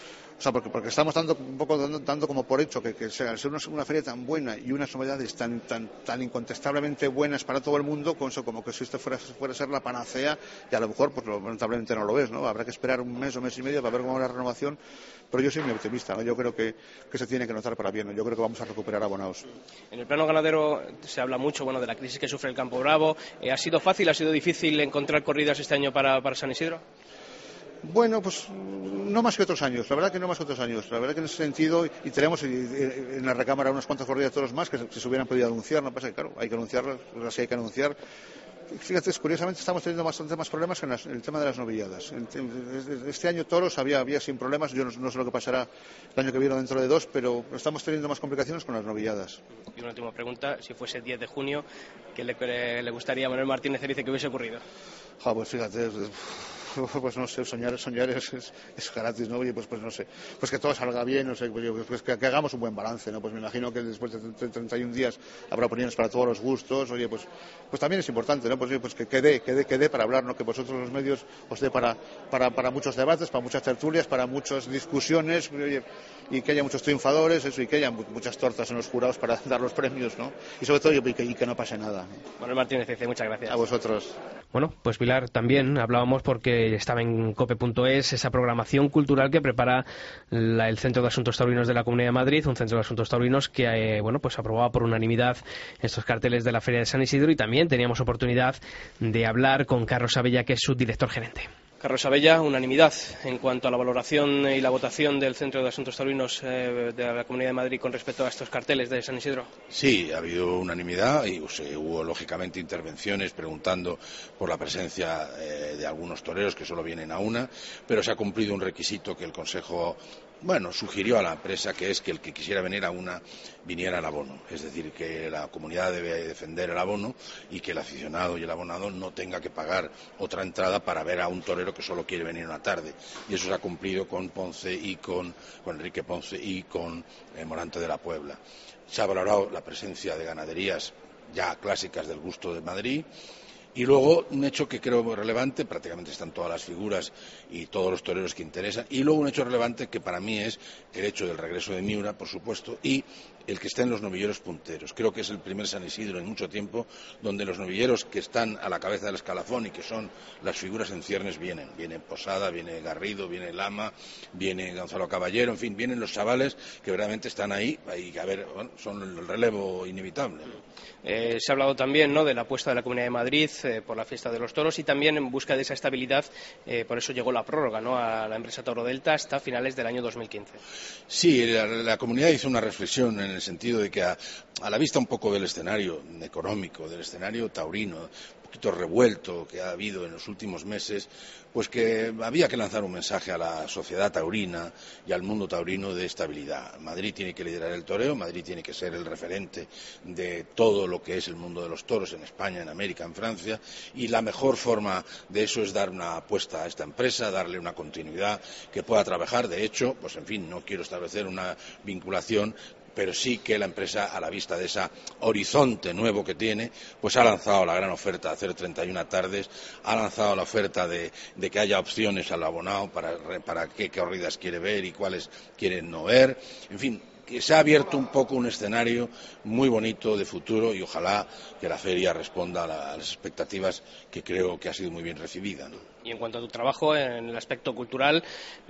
estamos dando como por hecho que al ser una feria tan buena y unas novedades tan incontestablemente buenas para todo el mundo, como que si esto fuera a ser la panacea, y a lo mejor pues lamentablemente no lo es, ¿no? Habrá que esperar un mes o mes y medio para ver cómo va la renovación, pero yo soy muy optimista, ¿no? Yo creo que se tiene que notar para bien, ¿no? Yo creo que vamos a recuperar abonados. En el plano ganadero se habla mucho, bueno, de la crisis que sufre el Campo Bravo. ¿Ha sido fácil, ha sido difícil encontrar corridas este año para San Isidro? Bueno, pues no más que otros años, la verdad que no más que otros años. La verdad que en ese sentido, y tenemos en la recámara unas cuantas corridas de toros más que se hubieran podido anunciar, no pasa que claro, hay que anunciarlas, las hay que anunciar. Fíjate, curiosamente estamos teniendo bastante más problemas en el tema de las novilladas. Este año toros había sin problemas, yo no sé lo que pasará el año que viene o dentro de 2, pero estamos teniendo más complicaciones con las novilladas. Y una última pregunta, si fuese el 10 de junio, ¿qué le gustaría a Manuel Martínez Erice que hubiese ocurrido? Pues fíjate, pues no sé, soñar es gratis, ¿no? Oye, pues no sé, pues que todo salga bien, no sé, pues que hagamos un buen balance, ¿no? Pues me imagino que después de 31 días habrá opiniones para todos los gustos, oye, pues también es importante, ¿no? Pues que dé para hablar, ¿no? Que vosotros los medios os dé para muchos debates, para muchas tertulias, para muchas discusiones, oye, y que haya muchos triunfadores, eso, y que haya muchas tortas en los jurados para dar los premios, ¿no? Y sobre todo, y que no pase nada, ¿no? Manuel Martínez, muchas gracias. A vosotros. Bueno, pues Pilar, también hablábamos porque estaba en cope.es esa programación cultural que prepara el Centro de Asuntos Taurinos de la Comunidad de Madrid, un Centro de Asuntos Taurinos que pues aprobaba por unanimidad estos carteles de la Feria de San Isidro, y también teníamos oportunidad de hablar con Carlos Abella, que es su director gerente. Carlos Abella, unanimidad en cuanto a la valoración y la votación del Centro de Asuntos Taurinos de la Comunidad de Madrid con respecto a estos carteles de San Isidro. Sí, ha habido unanimidad y hubo lógicamente intervenciones preguntando por la presencia de algunos toreros que solo vienen a una, pero se ha cumplido un requisito que el Consejo sugirió a la empresa, que es que el que quisiera venir a una viniera al abono, es decir, que la comunidad debe defender el abono y que el aficionado y el abonado no tenga que pagar otra entrada para ver a un torero que solo quiere venir una tarde, y eso se ha cumplido con Ponce y con Enrique Ponce y con Morante de la Puebla. Se ha valorado la presencia de ganaderías ya clásicas del gusto de Madrid. Y luego un hecho que creo muy relevante, prácticamente están todas las figuras y todos los toreros que interesan, y luego un hecho relevante que para mí es el hecho del regreso de Miura, por supuesto, y el que estén los novilleros punteros. Creo que es el primer San Isidro en mucho tiempo donde los novilleros que están a la cabeza del escalafón y que son las figuras en ciernes vienen. Viene Posada, viene Garrido, viene Lama, viene Gonzalo Caballero, en fin, vienen los chavales que verdaderamente están ahí y son el relevo inevitable. Se ha hablado también, ¿no?, de la apuesta de la Comunidad de Madrid por la fiesta de los toros, y también en busca de esa estabilidad, por eso llegó la prórroga, ¿no?, a la empresa Toro Delta hasta finales del año 2015. Sí, la comunidad hizo una reflexión en el sentido de que a la vista un poco del escenario económico, del escenario taurino, un poquito revuelto que ha habido en los últimos meses, pues que había que lanzar un mensaje a la sociedad taurina y al mundo taurino de estabilidad. Madrid tiene que liderar el toreo, Madrid tiene que ser el referente de todo lo que es el mundo de los toros en España, en América, en Francia, y la mejor forma de eso es dar una apuesta a esta empresa, darle una continuidad que pueda trabajar. De hecho, pues en fin, no quiero establecer una vinculación, pero sí que la empresa, a la vista de ese horizonte nuevo que tiene, pues ha lanzado la gran oferta de hacer 31 tardes, ha lanzado la oferta de que haya opciones al abonado para qué corridas quiere ver y cuáles quiere no ver, en fin, se ha abierto un poco un escenario muy bonito de futuro y ojalá que la feria responda a las expectativas, que creo que ha sido muy bien recibida, ¿no? Y en cuanto a tu trabajo en el aspecto cultural,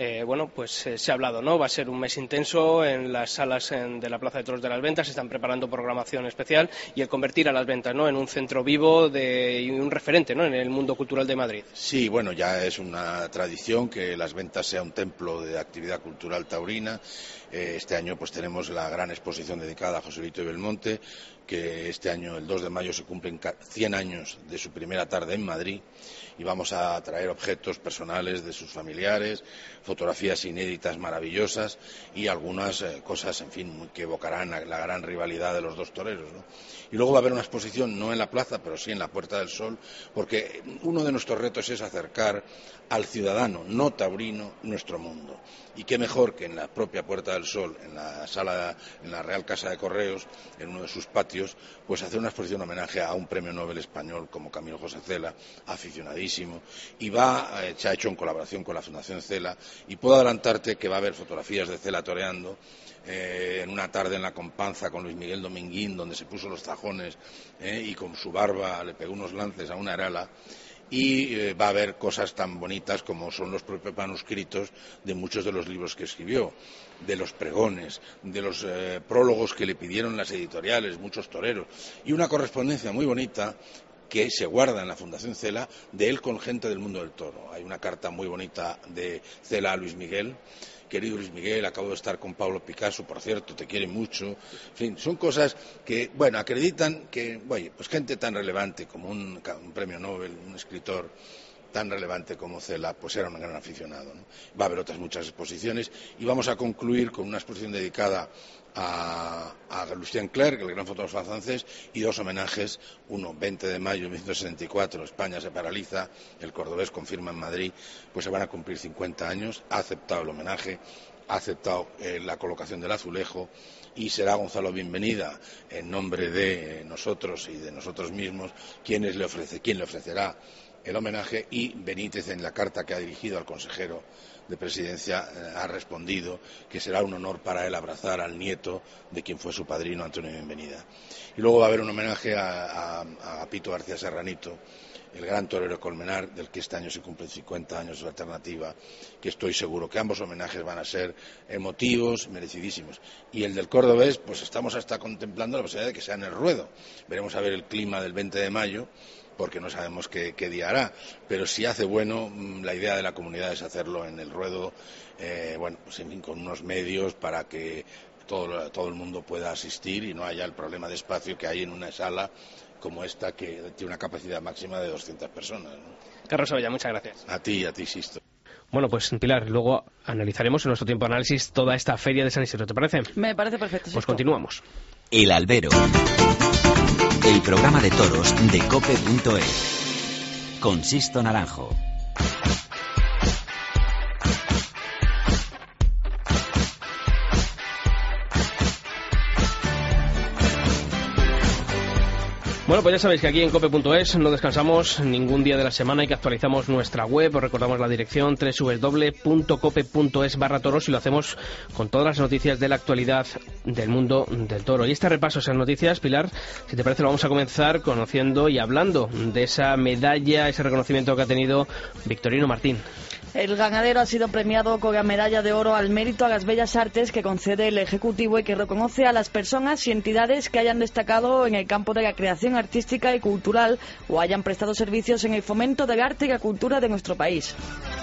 se ha hablado, ¿no? Va a ser un mes intenso en las salas de la Plaza de Toros de las Ventas, se están preparando programación especial y el convertir a las Ventas, ¿no?, en un centro vivo y un referente, ¿no?, en el mundo cultural de Madrid. Sí, bueno, ya es una tradición que las Ventas sea un templo de actividad cultural taurina. Este año pues tenemos la gran exposición dedicada a Joselito y Belmonte, que este año, el 2 de mayo, se cumplen 100 años de su primera tarde en Madrid, y vamos a traer objetos personales de sus familiares, fotografías inéditas maravillosas y algunas cosas, en fin, que evocarán a la gran rivalidad de los dos toreros, ¿no? Y luego va a haber una exposición, no en la plaza, pero sí en la Puerta del Sol, porque uno de nuestros retos es acercar al ciudadano no taurino nuestro mundo. Y qué mejor que en la propia Puerta del Sol, en la Real Casa de Correos, en uno de sus patios, pues hacer una exposición de homenaje a un premio Nobel español como Camilo José Cela, aficionadísimo, y se ha hecho en colaboración con la Fundación Cela, y puedo adelantarte que va a haber fotografías de Cela toreando, en una tarde en la Companza con Luis Miguel Dominguín, donde se puso los tajones y con su barba le pegó unos lances a una arala. Y va a haber cosas tan bonitas como son los propios manuscritos de muchos de los libros que escribió, de los pregones, de los prólogos que le pidieron las editoriales, muchos toreros, y una correspondencia muy bonita que se guarda en la Fundación Cela de él con gente del mundo del toro. Hay una carta muy bonita de Cela a Luis Miguel. Querido Luis Miguel, acabo de estar con Pablo Picasso, por cierto, te quiere mucho. En fin, son cosas que, bueno, acreditan que, oye, pues gente tan relevante como un premio Nobel, un escritor tan relevante como Cela, pues era un gran aficionado, ¿no? Va a haber otras muchas exposiciones y vamos a concluir con una exposición dedicada a Lucien Clerc, el gran fotógrafo francés, y dos homenajes, uno 20 de mayo de 1964, España se paraliza, el cordobés confirma en Madrid, pues se van a cumplir 50 años, ha aceptado el homenaje, ha aceptado la colocación del azulejo, y será Gonzalo Bienvenida, en nombre de nosotros y de nosotros mismos, quien le ofrecerá el homenaje, y Benítez, en la carta que ha dirigido al consejero de Presidencia, ha respondido que será un honor para él abrazar al nieto de quien fue su padrino, Antonio Bienvenida. Y luego va a haber un homenaje a Pito García Serranito, el gran torero de Colmenar, del que este año se cumplen 50 años de su alternativa, que estoy seguro que ambos homenajes van a ser emotivos, merecidísimos. Y el del cordobés, pues estamos hasta contemplando la posibilidad de que sea en el ruedo. Veremos a ver el clima del 20 de mayo, porque no sabemos qué día hará, pero si hace bueno, la idea de la comunidad es hacerlo en el ruedo, pues en fin, con unos medios para que todo el mundo pueda asistir y no haya el problema de espacio que hay en una sala como esta, que tiene una capacidad máxima de 200 personas, ¿no? Carlos Abella, muchas gracias. A ti, Sisto. Bueno, pues Pilar, luego analizaremos en nuestro tiempo de análisis toda esta feria de San Isidro, ¿te parece? Me parece perfecto. Pues continuamos. El Albero. El programa de toros de COPE.es. Con Sisto Naranjo. Bueno, pues ya sabéis que aquí en COPE.es no descansamos ningún día de la semana y que actualizamos nuestra web. Os recordamos la dirección www.cope.es/toros y lo hacemos con todas las noticias de la actualidad del mundo del toro. Y este repaso a esas noticias, Pilar, si te parece, lo vamos a comenzar conociendo y hablando de esa medalla, ese reconocimiento que ha tenido Victorino Martín. El ganadero ha sido premiado con la medalla de oro al mérito a las bellas artes que concede el Ejecutivo y que reconoce a las personas y entidades que hayan destacado en el campo de la creación artística y cultural o hayan prestado servicios en el fomento del arte y la cultura de nuestro país.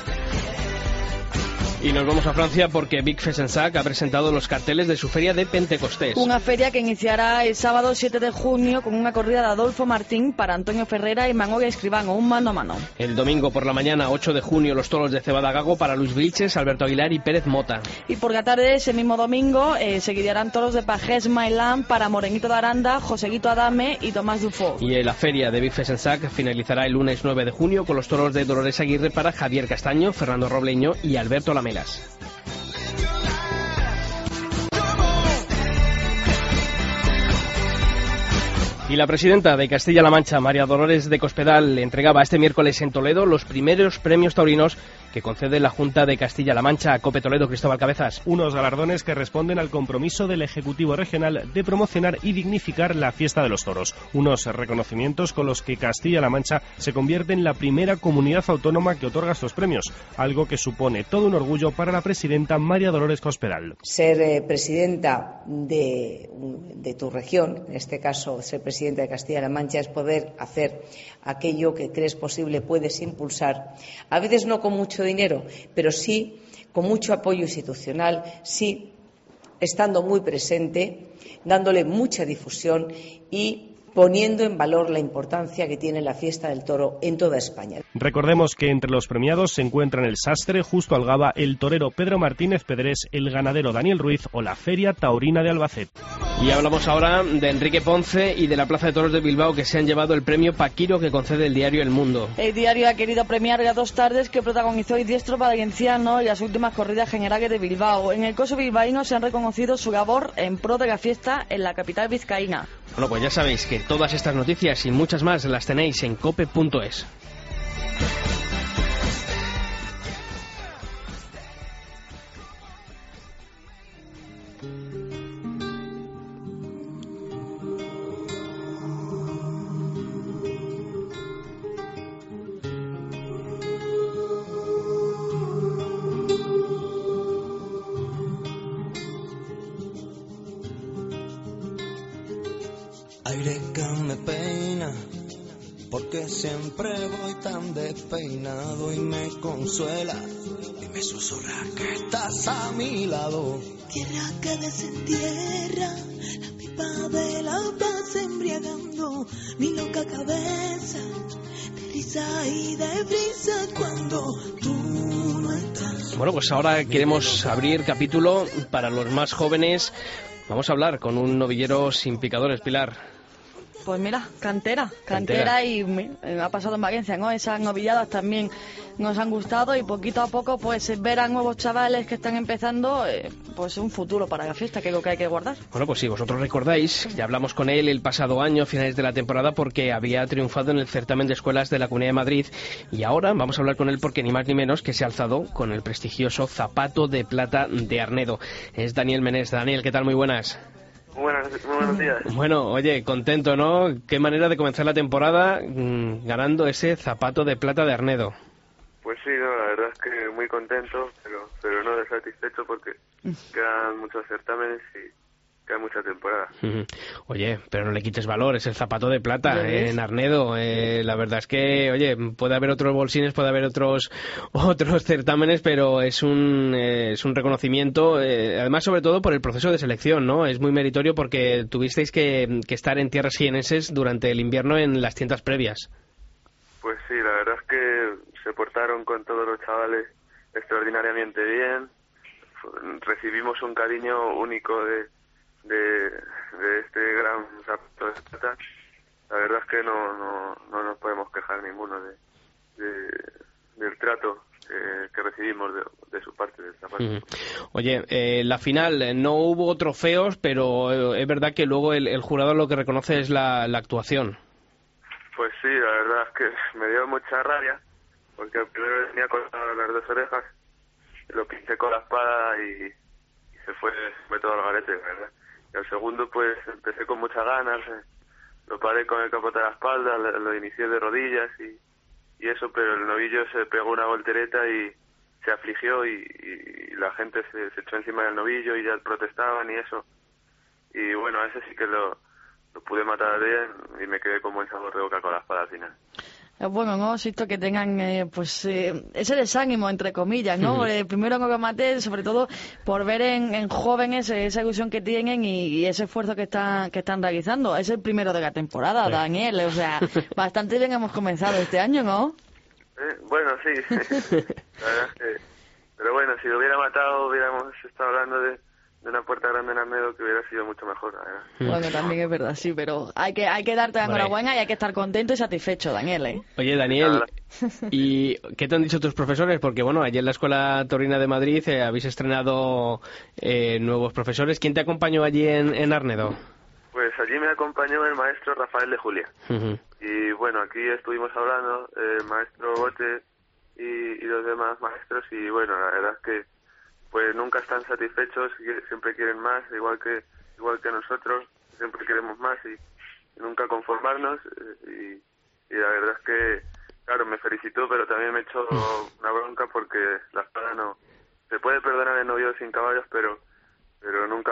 Y nos vamos a Francia porque Vic Fesensac ha presentado los carteles de su feria de Pentecostés. Una feria que iniciará el sábado 7 de junio con una corrida de Adolfo Martín para Antonio Ferrera y Manuel Escribano, un mano a mano. El domingo por la mañana, 8 de junio, los toros de Cebada Gago para Luis Vilches, Alberto Aguilar y Pérez Mota. Y por la tarde, ese mismo domingo, se guiarán toros de Pajés Mailán para Morenito de Aranda, Joseguito Adame y Tomás Dufo. Y la feria de Vic Fesensac finalizará el lunes 9 de junio con los toros de Dolores Aguirre para Javier Castaño, Fernando Robleño y Alberto Lamelas. Y la presidenta de Castilla-La Mancha, María Dolores de Cospedal, le entregaba este miércoles en Toledo los primeros premios taurinos que concede la Junta de Castilla-La Mancha a Cope Toledo. Cristóbal Cabezas. Unos galardones que responden al compromiso del Ejecutivo Regional de promocionar y dignificar la fiesta de los toros. Unos reconocimientos con los que Castilla-La Mancha se convierte en la primera comunidad autónoma que otorga estos premios, algo que supone todo un orgullo para la presidenta María Dolores Cospedal. Ser presidenta de tu región, en este caso ser presidenta de Castilla-La Mancha, es poder hacer aquello que crees posible, puedes impulsar, a veces no con mucho dinero, pero sí con mucho apoyo institucional, sí estando muy presente, dándole mucha difusión y poniendo en valor la importancia que tiene la fiesta del toro en toda España. Recordemos que entre los premiados se encuentran el sastre Justo Algaba, el torero Pedro Martínez Pedrés, el ganadero Daniel Ruiz o la Feria Taurina de Albacete. Y hablamos ahora de Enrique Ponce y de la Plaza de Toros de Bilbao, que se han llevado el premio Paquiro que concede el diario El Mundo. El diario ha querido premiar a 2 tardes que protagonizó el diestro valenciano y las últimas corridas generales de Bilbao. En el coso bilbaíno se han reconocido su labor en pro de la fiesta en la capital vizcaína. Bueno, pues ya sabéis que todas estas noticias y muchas más las tenéis en cope.es. Aire que me peina, porque siempre voy tan despeinado y me consuela y me susurra que estás a mi lado. Tierra que desentierra, la pipa de la paz embriagando mi loca cabeza, de risa y de brisa cuando tú no estás. Bueno, pues ahora queremos abrir capítulo para los más jóvenes. Vamos a hablar con un novillero sin picadores, Pilar. Pues mira, cantera y ha pasado en Valencia, ¿no? Esas novilladas también nos han gustado y poquito a poco pues ver a nuevos chavales que están empezando, pues un futuro para la fiesta, que es lo que hay que guardar. Bueno, pues sí, vosotros recordáis, ya hablamos con él el pasado año, a finales de la temporada, porque había triunfado en el certamen de escuelas de la Comunidad de Madrid, y ahora vamos a hablar con él porque ni más ni menos que se ha alzado con el prestigioso Zapato de Plata de Arnedo. Es Daniel Menés. Daniel, ¿qué tal? Muy buenas. Muy buenos días. Bueno, oye, contento, ¿no? Qué manera de comenzar la temporada ganando ese Zapato de Plata de Arnedo. Pues sí, no, la verdad es que muy contento, pero no satisfecho porque quedan muchos certámenes y queda mucha temporada. Oye, pero no le quites valor, es el Zapato de Plata en Arnedo. La verdad es que, oye, puede haber otros bolsines, puede haber otros certámenes, pero es un reconocimiento, además sobre todo por el proceso de selección, ¿no? Es muy meritorio porque tuvisteis que estar en tierras jienenses durante el invierno en las tiendas previas. Pues sí, la verdad es que se portaron con todos los chavales extraordinariamente bien. Recibimos un cariño único de este gran Zapato de Plata. La verdad es que no nos podemos quejar ninguno del trato que recibimos de su parte del Zapato. Oye, la final no hubo trofeos, pero es verdad que luego el jurado lo que reconoce es la actuación. Pues sí, la verdad es que me dio mucha rabia, porque al primero tenía cortado las 2 orejas, lo pinché con la espada y se fue todo al garete, ¿verdad? Y al segundo pues empecé con muchas ganas, lo paré con el capote a la espalda, lo inicié de rodillas y eso, pero el novillo se pegó una voltereta y se afligió y la gente se echó encima del novillo y ya protestaban y eso. Y bueno, a ese sí que lo pude matar bien y me quedé con buen sabor de boca con la espada al final. Bueno, no, siento que tengan ese desánimo, entre comillas, ¿no? Primero no lo maté, sobre todo por ver en jóvenes esa ilusión que tienen y ese esfuerzo que están realizando. Es el primero de la temporada, sí. Daniel, o sea, bastante bien hemos comenzado este año, ¿no? Bueno, sí. La verdad es que, pero bueno, si lo hubiera matado hubiéramos estado hablando de una puerta grande en Arnedo que hubiera sido mucho mejor, la verdad. Bueno, también es verdad, sí, pero hay que darte la enhorabuena y hay que estar contento y satisfecho, Daniel, ¿eh? Oye, Daniel, ¿y qué te han dicho tus profesores? Porque, bueno, allí en la Escuela Taurina de Madrid habéis estrenado nuevos profesores. ¿Quién te acompañó allí en Arnedo? Pues allí me acompañó el maestro Rafael de Julia. Uh-huh. Y bueno, aquí estuvimos hablando, el maestro Bote y los demás maestros, y bueno, la verdad es que pues nunca están satisfechos, siempre quieren más, igual que nosotros, siempre queremos más y nunca conformarnos, y la verdad es que, claro, me felicitó, pero también me echó una bronca porque la espada no... Se puede perdonar el novio sin caballos, pero nunca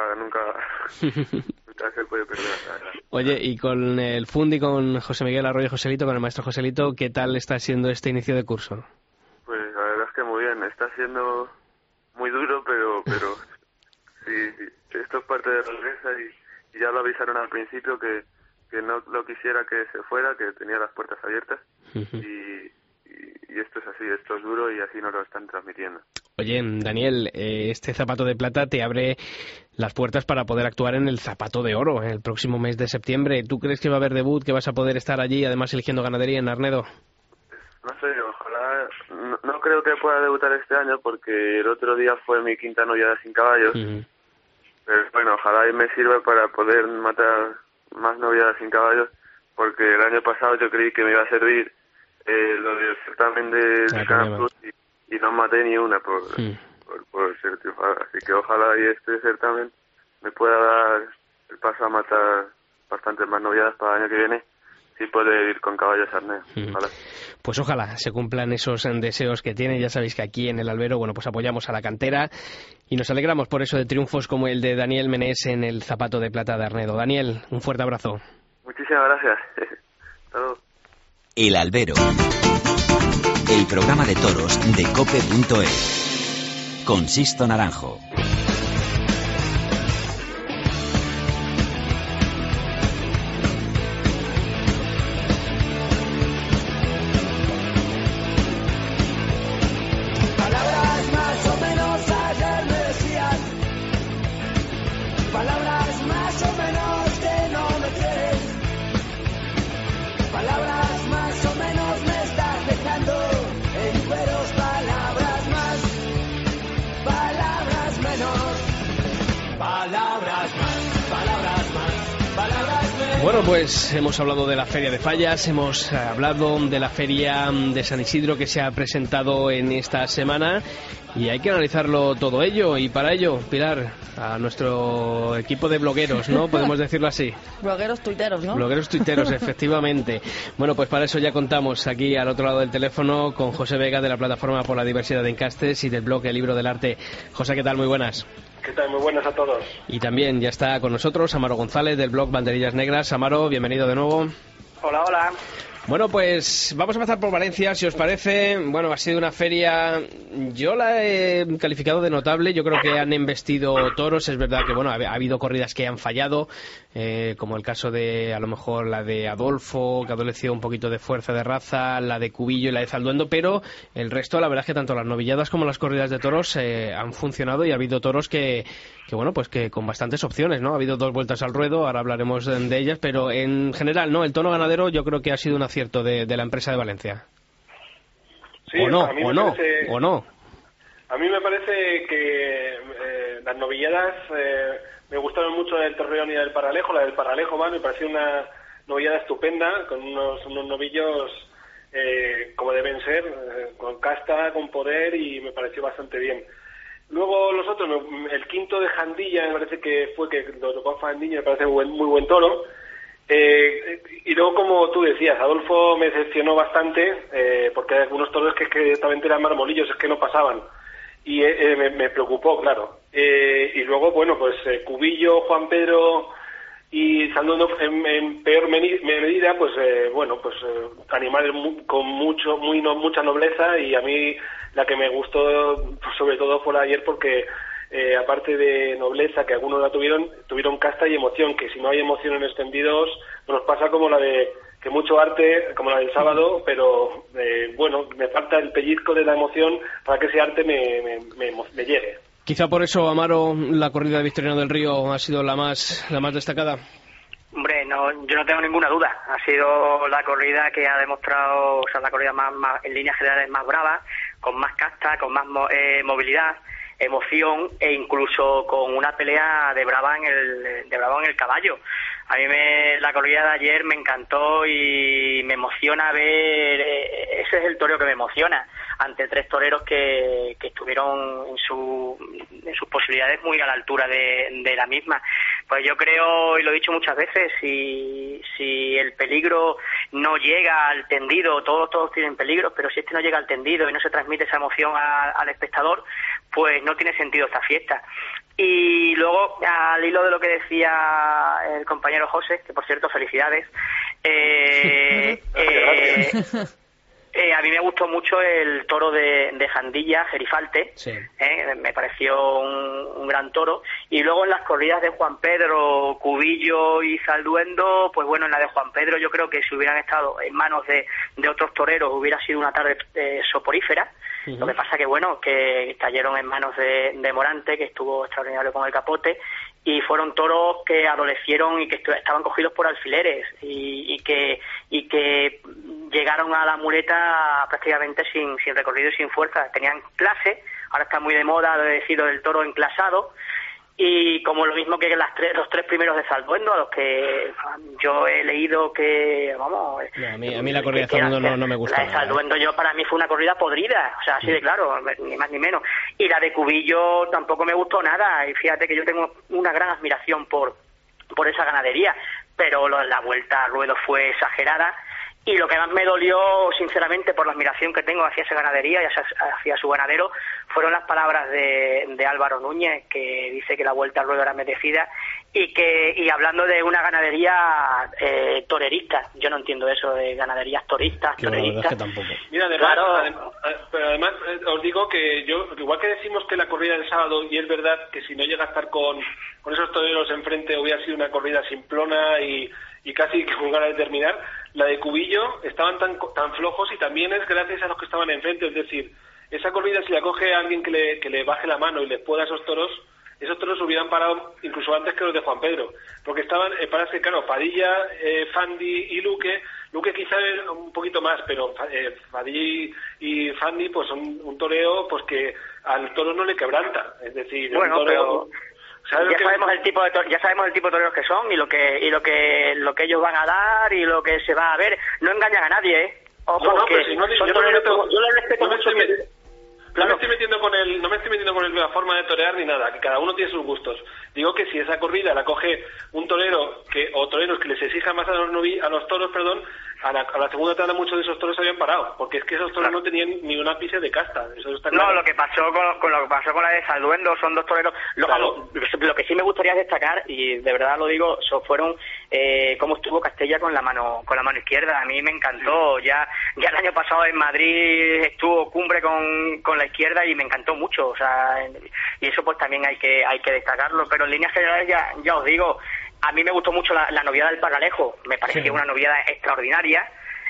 se puede perdonar, la verdad. Oye, y con el Fundi, con José Miguel Arroyo Joselito, con el maestro Joselito, ¿qué tal está siendo este inicio de curso? Pues la verdad es que muy bien, está siendo muy duro, pero sí, esto es parte de la regresa y ya lo avisaron al principio que no lo quisiera que se fuera, que tenía las puertas abiertas. Uh-huh. Y esto es así, esto es duro y así nos lo están transmitiendo. Oye, Daniel, este zapato de plata te abre las puertas para poder actuar en el zapato de oro el próximo mes de septiembre. ¿Tú crees que va a haber debut, que vas a poder estar allí, además eligiendo ganadería en Arnedo? No sé, ojalá. No creo que pueda debutar este año porque el otro día fue mi quinta noviada sin caballos. Uh-huh. Pero bueno, ojalá y me sirva para poder matar más noviadas sin caballos, porque el año pasado yo creí que me iba a servir lo del certamen de Canal Plus y no maté ni una por ser triunfador. Así que ojalá y este certamen me pueda dar el paso a matar bastantes más noviadas para el año que viene, si puede ir con caballos Arnedo. Ojalá. Pues ojalá se cumplan esos deseos que tiene. Ya sabéis que aquí en el albero, bueno, pues apoyamos a la cantera y nos alegramos por eso de triunfos como el de Daniel Menés en el zapato de plata de Arnedo. Daniel, un fuerte abrazo. Muchísimas gracias. Hasta luego. El albero, el programa de toros de cope.es, con Sixto Naranjo. Bueno, pues hemos hablado de la Feria de Fallas, hemos hablado de la Feria de San Isidro que se ha presentado en esta semana y hay que analizarlo todo ello, y para ello, Pilar, a nuestro equipo de blogueros, ¿no? Podemos decirlo así. Blogueros tuiteros, ¿no? Blogueros tuiteros, efectivamente. Bueno, pues para eso ya contamos aquí al otro lado del teléfono con José Vega de la Plataforma por la Diversidad de Encastes y del blog El Libro del Arte. José, ¿qué tal? Muy buenas. ¿Qué tal? Muy buenas a todos. Y también ya está con nosotros Amaro González del blog Banderillas Negras. Amaro, bienvenido de nuevo. Hola, hola. Bueno, pues vamos a empezar por Valencia, si os parece. Bueno, ha sido una feria, yo la he calificado de notable. Yo creo que han embestido toros. Es verdad que bueno, ha habido corridas que han fallado, como el caso de, a lo mejor, la de Adolfo, que adoleció un poquito de fuerza de raza, la de Cubillo y la de Zalduendo, pero el resto, la verdad es que tanto las novilladas como las corridas de toros han funcionado, y ha habido toros que bueno, pues que con bastantes opciones, ¿no? Ha habido 2 vueltas al ruedo, ahora hablaremos de ellas, pero en general, ¿no? El tono ganadero yo creo que ha sido un acierto de la empresa de Valencia. Sí, ¿O no? A mí me parece que las novilladas me gustaron mucho del Torreón y del Paralejo. La del Paralejo, me pareció una novillada estupenda, con unos novillos como deben ser, con casta, con poder, y me pareció bastante bien. Luego los otros, el quinto de Jandilla, me parece que fue que lo tocó Jandilla, me parece muy buen toro. Y luego, como tú decías, Adolfo me decepcionó bastante, porque hay algunos toros que directamente eran marmolillos, es que no pasaban, y me preocupó, claro. Y luego, bueno, pues Cubillo, Juan Pedro y Zalduendo en peor medida, pues bueno, pues animales con mucha nobleza, y a mí la que me gustó sobre todo fue ayer, porque aparte de nobleza, que algunos la tuvieron casta y emoción, que si no hay emoción en extendidos nos pasa como la de que mucho arte, como la del sábado, pero bueno, me falta el pellizco de la emoción para que ese arte me llegue. Quizá por eso, Amaro, la corrida de Victoriano del Río ha sido la más destacada. Hombre, yo no tengo ninguna duda. Ha sido la corrida que ha demostrado, o sea, la corrida más en líneas generales más brava, con más casta, con más movilidad, emoción, e incluso con una pelea de brava en el caballo. A mí la corrida de ayer me encantó y me emociona ver, ese es el toreo que me emociona, ante 3 toreros que estuvieron en sus posibilidades muy a la altura de la misma. Pues yo creo, y lo he dicho muchas veces, si el peligro no llega al tendido, todos tienen peligro, pero si este no llega al tendido y no se transmite esa emoción al espectador, pues no tiene sentido esta fiesta. Y luego, al hilo de lo que decía el compañero José, que por cierto, felicidades, a mí me gustó mucho el toro de Jandilla, Gerifalte, sí. Me pareció un gran toro. Y luego en las corridas de Juan Pedro, Cubillo y Zalduendo, pues bueno, en la de Juan Pedro yo creo que si hubieran estado en manos de otros toreros hubiera sido una tarde soporífera. Lo que pasa que bueno, que cayeron en manos de Morante, que estuvo extraordinario con el capote, y fueron toros que adolecieron y que estaban cogidos por alfileres y que llegaron a la muleta prácticamente sin recorrido y sin fuerza. Tenían clase, ahora está muy de moda decir del toro enclasado, y como lo mismo que los 3 primeros de Zalduendo, a los que yo he leído que, vamos... A mí la corrida de Zalduendo no me gusta. La de Zalduendo para mí fue una corrida podrida, o sea, así de claro, ni más ni menos. Y la de Cubillo tampoco me gustó nada, y fíjate que yo tengo una gran admiración por esa ganadería, pero la vuelta a ruedo fue exagerada. Y lo que más me dolió, sinceramente, por la admiración que tengo hacia esa ganadería y hacia su ganadero, fueron las palabras de Álvaro Núñez, que dice que la vuelta al ruedo era merecida y hablando de una ganadería torerista. Yo no entiendo eso de ganaderías toreristas. Es que tampoco. Mira, además, os digo que yo, igual que decimos que la corrida del sábado, y es verdad que si no llega a estar con esos toreros enfrente hubiera sido una corrida simplona y casi con ganas de terminar, la de Cubillo estaban tan flojos y también es gracias a los que estaban enfrente, es decir, esa corrida si la coge alguien que le baje la mano y les pueda a esos toros hubieran parado incluso antes que los de Juan Pedro, porque estaban, parece claro, Padilla, Fandi y Luque quizá un poquito más, pero Padilla y Fandi pues son un toreo pues que al toro no le quebranta, es decir, bueno, un toreo... Ya sabemos el tipo de toreros que son y lo que ellos van a dar y lo que se va a ver. No engañan a nadie, ¿eh? Ojo, yo lo respeto mucho. No me estoy metiendo con la forma de torear ni nada, que cada uno tiene sus gustos. Digo que si esa corrida la coge un torero o toreros que les exijan más a los toros, a la segunda tanda muchos de esos toros se habían parado, porque es que esos toros no tenían ni un ápice de casta. Eso está claro. No, lo que pasó con la de Zalduendo son 2 toreros. Lo que sí me gustaría destacar, y de verdad lo digo, fueron cómo estuvo Castella con la mano izquierda. A mí me encantó. Ya el año pasado en Madrid estuvo cumbre con la izquierda y me encantó mucho. O sea, y eso pues también hay que destacarlo. Pero en líneas generales ya os digo, a mí me gustó mucho la noviada del Paralejo. Me pareció una noviada extraordinaria.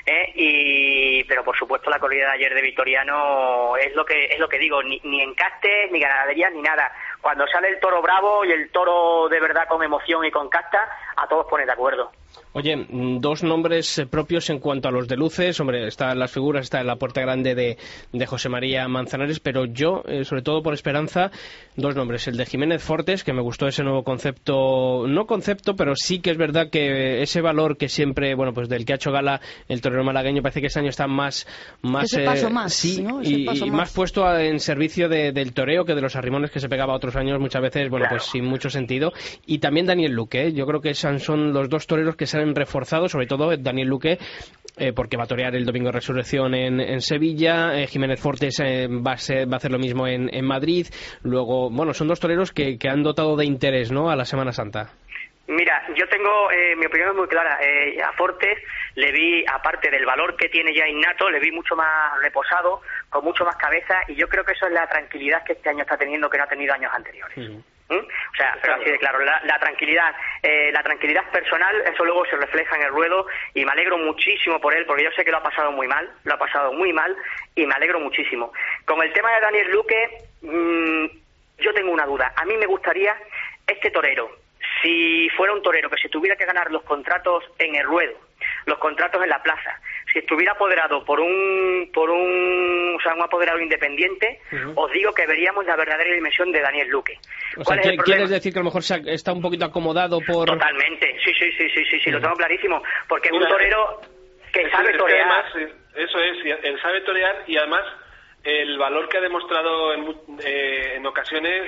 Pero por supuesto la corrida de ayer de Vitoriano es lo que digo, ni encastes, ni ganaderías, ni nada. Cuando sale el toro bravo y el toro de verdad con emoción y con casta, a todos pone de acuerdo. Oye, 2 nombres propios en cuanto a los de luces. Hombre, están las figuras, está en la Puerta Grande de José María Manzanares, pero yo, sobre todo por esperanza, 2 nombres. El de Jiménez Fortes, que me gustó ese nuevo concepto, pero sí que es verdad que ese valor que siempre, bueno, pues del que ha hecho gala el torero malagueño, parece que este año está más ese paso más, sí, ¿no? y más puesto en servicio del toreo que de los arrimones que se pegaba otros años, muchas veces, bueno, pues sin mucho sentido. Y también Daniel Luque, yo creo que son los 2 toreros que se han reforzado, sobre todo Daniel Luque, porque va a torear el domingo de Resurrección en Sevilla. Jiménez Fortes va a hacer lo mismo en Madrid. Luego, bueno, son 2 toreros que han dotado de interés, ¿no?, a la Semana Santa. Mira, yo tengo, mi opinión es muy clara. A Fortes le vi, aparte del valor que tiene ya innato, le vi mucho más reposado, con mucho más cabeza, y yo creo que eso es la tranquilidad que este año está teniendo, que no ha tenido años anteriores. O sea, pero así de claro, la tranquilidad personal, eso luego se refleja en el ruedo, y me alegro muchísimo por él, porque yo sé que lo ha pasado muy mal, y me alegro muchísimo. Con el tema de Daniel Luque, yo tengo una duda. A mí me gustaría este torero, si fuera un torero que se tuviera que ganar los contratos en el ruedo, los contratos en la plaza, si estuviera apoderado por un apoderado independiente, os digo que veríamos la verdadera dimensión de Daniel Luque. O sea, ¿quieres decir que a lo mejor está un poquito acomodado por...? Totalmente, sí, lo tengo clarísimo, porque es un torero que sabe torear. Además, eso es, él sabe torear, y además el valor que ha demostrado en ocasiones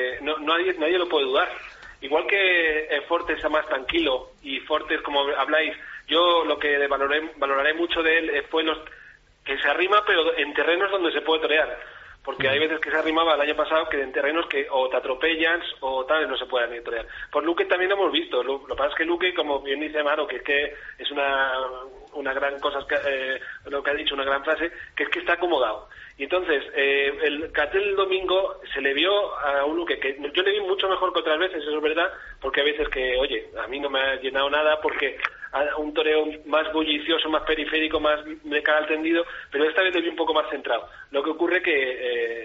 nadie lo puede dudar. Igual que Fortes es más tranquilo, y Fortes, como habláis, yo lo que valoraré mucho de él fue que se arrima, pero en terrenos donde se puede torear, porque hay veces que se arrimaba el año pasado que en terrenos que o te atropellan o tal, no se pueden ni torear. Por Luque también lo hemos visto. Lo que pasa es que Luque, como bien dice Maro, que es una gran cosa, lo que ha dicho, una gran frase, que es que está acomodado. Y entonces, el cartel del domingo se le vio a un Luque que yo le vi mucho mejor que otras veces, eso es verdad, porque hay veces que, oye, a mí no me ha llenado nada, porque un toreo más bullicioso, más periférico, más de cara al tendido, pero esta vez le vi un poco más centrado. Lo que ocurre que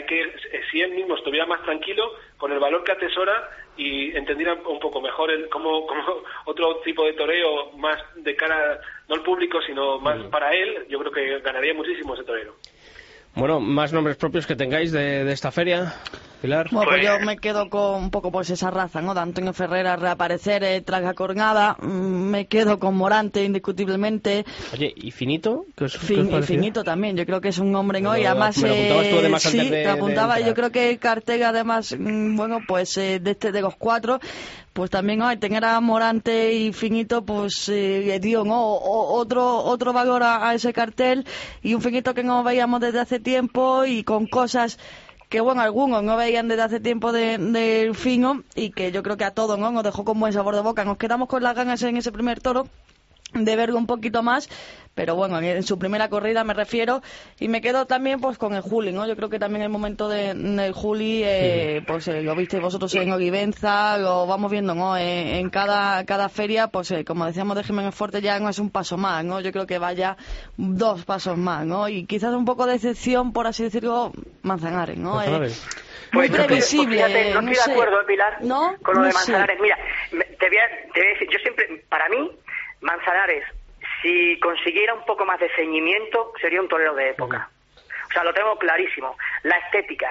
si él mismo estuviera más tranquilo, con el valor que atesora, y entendiera un poco mejor como otro tipo de toreo, más de cara, no al público, sino más para él, yo creo que ganaría muchísimo ese torero. Bueno, ¿más nombres propios que tengáis de esta feria, Pilar? Bueno, pues yo me quedo con un poco pues esa raza, ¿no? De Antonio Ferrera reaparecer tras la cornada. Me quedo con Morante, indiscutiblemente. Oye, ¿y Finito? ¿Qué os Finito también, yo creo que es un hombre, ¿no? Y además... Me lo apuntabas tú además antes te apuntaba, yo creo que Cartega además, bueno, pues de los cuatro... Pues también tener a Morante y Finito, pues dio, ¿no? Otro valor a ese cartel, y un Finito que no veíamos desde hace tiempo, y con cosas que, bueno, algunos no veían desde hace tiempo del Fino, y que yo creo que a todos, ¿no? Nos dejó con buen sabor de boca. Nos quedamos con las ganas en ese primer toro de verlo un poquito más, pero bueno, en su primera corrida me refiero, y me quedo también pues con el Juli, ¿no? Yo creo que también el momento del Juli, pues lo visteis vosotros en Olivenza, lo vamos viendo, ¿no? En cada feria, pues como decíamos de Jiménez Forte, ya no es un paso más, ¿no? Yo creo que vaya 2 pasos más, ¿no? Y quizás un poco de excepción, por así decirlo, Manzanares, ¿no? Muy previsible. Pues fíjate, no estoy de acuerdo, Pilar, ¿no? con lo no de Manzanares. sé. Mira, te voy a decir, yo siempre, para mí, Manzanares, si consiguiera un poco más de ceñimiento, sería un torero de época. O sea, lo tengo clarísimo. La estética,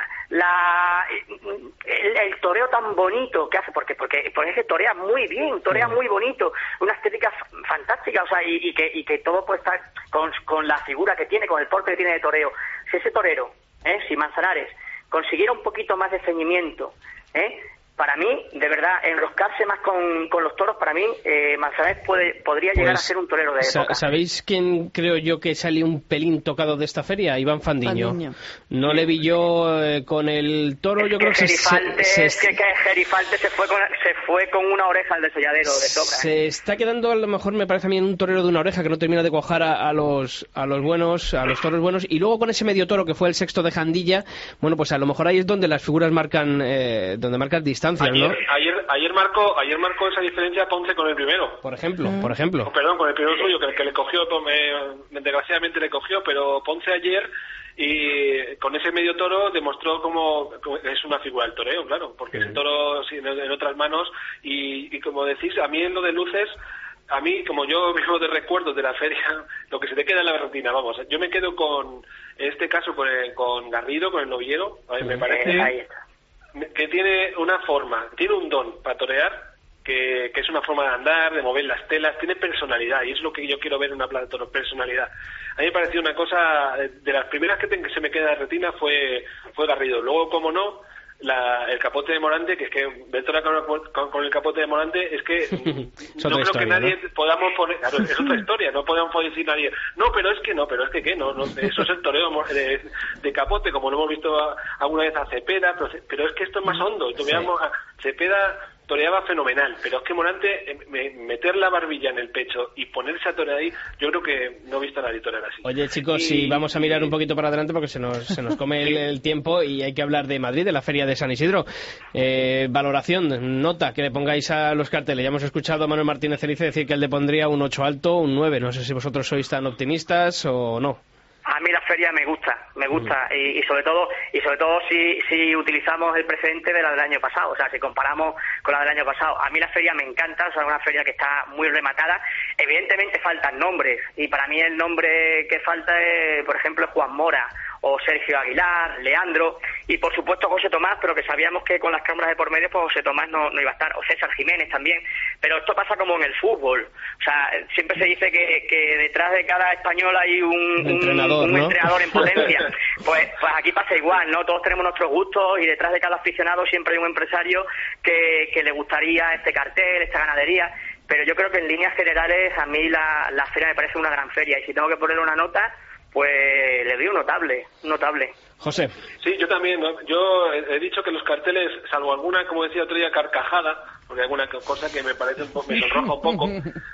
el toreo tan bonito que hace, porque es que torea muy bien, torea muy bonito, una estética fantástica, o sea, y que todo puede estar con la figura que tiene, con el porte que tiene de toreo. Si ese torero, si Manzanares consiguiera un poquito más de ceñimiento, para mí, de verdad, enroscarse más con los toros, para mí, Manzanares podría llegar a ser un torero de época. ¿Sabéis quién creo yo que salió un pelín tocado de esta feria? Iván Fandiño. No le vi yo con el toro, yo creo que Gerifalte se fue con una oreja al desolladero de sobra. Se está quedando, a lo mejor me parece a mí, en un torero de una oreja que no termina de cuajar a los buenos, a los toros buenos, y luego con ese medio toro que fue el sexto de Jandilla, bueno, pues a lo mejor ahí es donde las figuras marcan distancia. Ayer marcó esa diferencia Ponce con el primero. Por ejemplo. Perdón, con el primero suyo, que le cogió, desgraciadamente le cogió, pero Ponce ayer, y con ese medio toro demostró cómo es una figura del toreo, claro, porque ese toro en otras manos, y como decís, a mí en lo de luces, a mí, como yo mismo de recuerdos de la feria, lo que se te queda en la retina, vamos, yo me quedo con, en este caso, con Garrido, con el novillero, me parece... Ahí está. Que tiene una forma, tiene un don para torear, que es una forma de andar, de mover las telas, tiene personalidad, y es lo que yo quiero ver en una plaza de toros, personalidad. A mí me pareció una cosa, de las primeras que se me queda en la retina fue Garrido. Luego, como no, el capote de Morante, que es que ver torear con el capote de Morante, es que no creo que nadie podamos poner, claro, es otra historia, no podemos decir nadie, no, pero es que eso es el toreo de capote, como lo hemos visto alguna vez a Cepeda, pero es que esto es más hondo. Cepeda toreaba fenomenal, pero es que Morante, meter la barbilla en el pecho y ponerse a torear ahí, yo creo que no he visto a nadie torear así. Oye, chicos, sí, vamos a mirar un poquito para adelante porque se nos come el tiempo, y hay que hablar de Madrid, de la Feria de San Isidro. Valoración, nota que le pongáis a los carteles. Ya hemos escuchado a Manuel Martínez Elice decir que él le pondría un 8 alto, un 9. No sé si vosotros sois tan optimistas o no. A mí la feria me gusta y sobre todo si utilizamos el precedente de la del año pasado, o sea, si comparamos con la del año pasado, a mí la feria me encanta, o sea, es una feria que está muy rematada. Evidentemente faltan nombres y para mí el nombre que falta es, por ejemplo, Juan Mora o Sergio Aguilar, Leandro y por supuesto José Tomás, pero que sabíamos que con las cámaras de por medio pues José Tomás no iba a estar, o César Jiménez también, pero esto pasa como en el fútbol, o sea, siempre se dice que detrás de cada español hay un entrenador en potencia, pues aquí pasa igual, ¿no? Todos tenemos nuestros gustos y detrás de cada aficionado siempre hay un empresario que le gustaría este cartel, esta ganadería, pero yo creo que en líneas generales a mí la feria me parece una gran feria y si tengo que ponerle una nota, pues le doy un notable. José. Sí, yo también, ¿no? Yo he dicho que los carteles, salvo alguna, como decía otro día, carcajada, porque alguna cosa que me parece me sonroja un poco,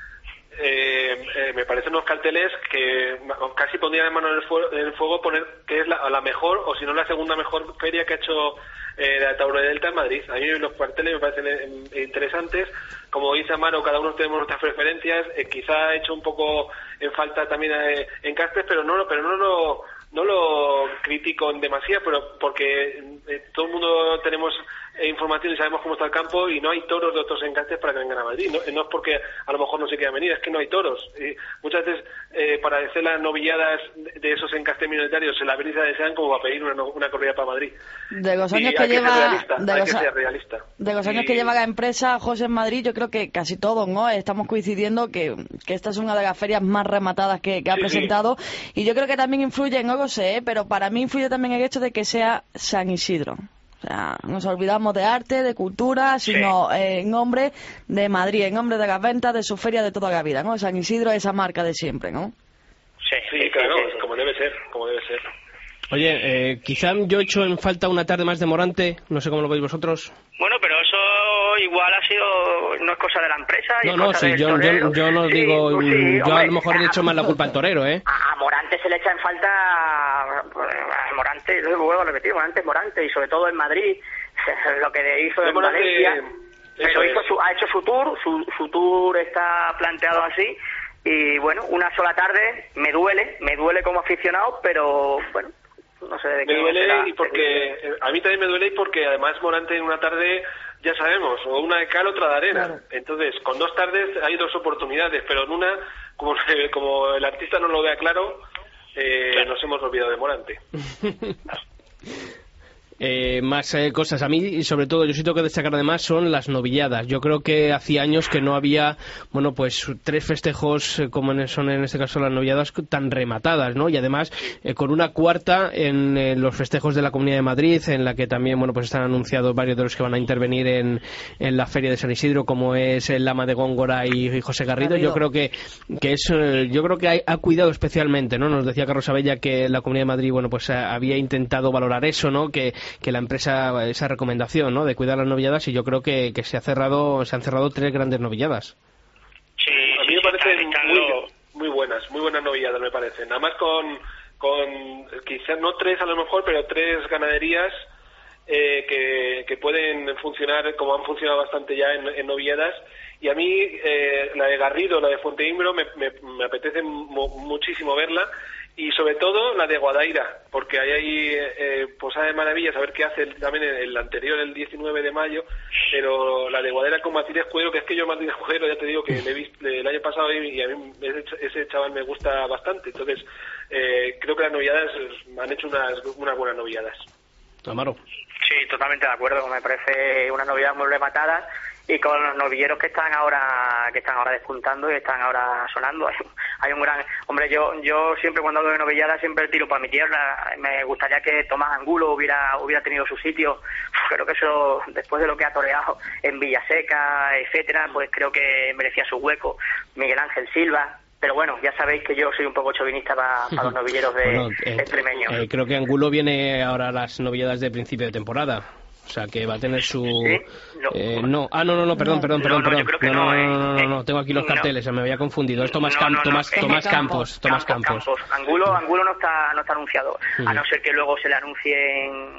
me parecen unos carteles que casi pondría de mano en el fuego poner que es la mejor, o si no la segunda mejor feria que ha hecho la Taurodelta en Madrid. A mí los carteles me parecen interesantes. Como dice Amaro, cada uno tenemos nuestras preferencias. Quizá ha hecho un poco en falta también en Castres, pero no lo critico en demasía, pero porque todo el mundo tenemos información y sabemos cómo está el campo y no hay toros de otros encastes para que vengan a Madrid. No es porque a lo mejor no se quieran venir, es que no hay toros. Muchas veces para hacer las novilladas de esos encastes minoritarios se la venís a desean como para pedir una corrida para Madrid. De los años que lleva la empresa José en Madrid, yo creo que casi todos, ¿no? Estamos coincidiendo que esta es una de las ferias más rematadas que ha presentado y yo creo que también influye, no lo sé, pero para mí influye también el hecho de que sea San Isidro. O sea, nos olvidamos de arte, de cultura, sino en nombre de Madrid, en nombre de las ventas, de su feria de toda la vida, ¿no? San Isidro, esa marca de siempre, ¿no? Sí, claro, es como debe ser. Oye, quizá yo he hecho en falta una tarde más de Morante, no sé cómo lo veis vosotros. Bueno, pero eso igual no es cosa de la emprsa. Yo no digo, yo a lo mejor he hecho más la culpa al torero, ¿eh? A Morante se le echa en falta, a Morante, lo vuelvo a repetir, Morante, y sobre todo en Madrid, lo que hizo en Valencia, pero ha hecho su tour está planteado así, y bueno, una sola tarde me duele como aficionado, pero bueno, no sé de qué me duele y porque a mí también me duele y porque además Morante en una tarde ya sabemos, o una de cal, otra de arena. Claro. Entonces, con 2 tardes hay 2 oportunidades, pero en una, como el artista no lo vea claro, nos hemos olvidado de Morante. Más cosas. A mí, y sobre todo, yo sí tengo que destacar además son las novilladas. Yo creo que hacía años que no había, bueno, pues 3 festejos como son en este caso las novilladas tan rematadas, ¿no? Y además con una cuarta en los festejos de la Comunidad de Madrid, en la que también, bueno, pues están anunciados varios de los que van a intervenir en la Feria de San Isidro, como es el Lama de Góngora y José Garrido. Yo creo que ha cuidado especialmente, ¿no? Nos decía Carlos Abella que la Comunidad de Madrid, bueno, pues había intentado valorar eso, ¿no? Que la empresa, esa recomendación, ¿no? De cuidar las novilladas, y yo creo que se han cerrado 3 grandes novilladas. Sí, a mí me parecen muy buenas novilladas, me parecen. Nada más con quizás no 3 a lo mejor, pero 3 ganaderías que pueden funcionar como han funcionado bastante ya en novilladas. Y a mí la de Garrido, la de Fuenteimbro, me apetece muchísimo verla. Y sobre todo la de Guadaira, porque hay posada de maravillas, a ver qué hace también el anterior, el 19 de mayo, pero la de Guadaira con Matías Escudero, que es que yo Matías Escudero ya te digo que le he visto el año pasado y a mí ese chaval me gusta bastante, entonces creo que las novilladas han hecho unas buenas novilladas. Amaro. Sí, totalmente de acuerdo, me parece una novedad muy rematada. Y con los novilleros que están ahora despuntando y están ahora sonando, hay un gran... Hombre, yo siempre cuando hablo de novillada siempre tiro para mi tierra. Me gustaría que Tomás Angulo hubiera tenido su sitio. Creo que eso, después de lo que ha toreado en Villaseca, etcétera, pues creo que merecía su hueco. Miguel Ángel Silva. Pero bueno, ya sabéis que yo soy un poco chauvinista para los novilleros extremeños. Creo que Angulo viene ahora a las novilladas de principio de temporada. O sea, que va a tener su... ¿Sí? No, perdón. Yo creo que no, tengo aquí los carteles, me había confundido. Es Tomás Campos. Angulo no está anunciado, a no ser que luego se le anuncie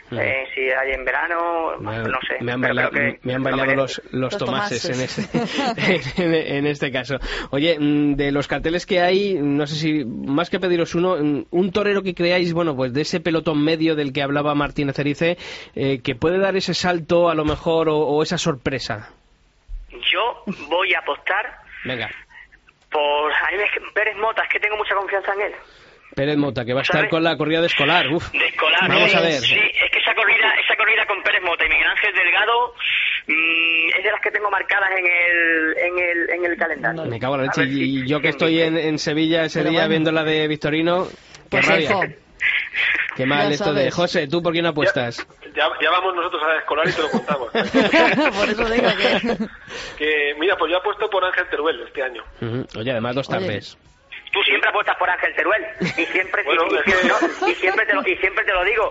si hay en verano, no sé. Me han bailado los tomases en este caso. Oye, de los carteles que hay, no sé si, más que pediros uno, un torero que creáis, bueno, pues de ese pelotón medio del que hablaba Martínez Erice, que puede dar ese salto a lo mejor o esa sorpresa. Yo voy a apostar. Venga. Por Pérez Mota, es que tengo mucha confianza en él. Pérez Mota, que va a estar con la corrida de Escolar. Uf. De Escolar. Vamos a ver. Sí, es que esa corrida con Pérez Mota y Miguel Ángel Delgado es de las que tengo marcadas en el calendario. Me cago en la leche. Y yo que estoy en Sevilla ese día viendo la de Victorino, qué rabia. Qué mal esto de José. ¿Tú por quién apuestas? Ya vamos nosotros a Escolar y te lo contamos. Por eso digo que mira, pues yo apuesto por Ángel Teruel este año. Oye, además 2 tardes. Tú siempre apuestas por Ángel Teruel y siempre te lo digo,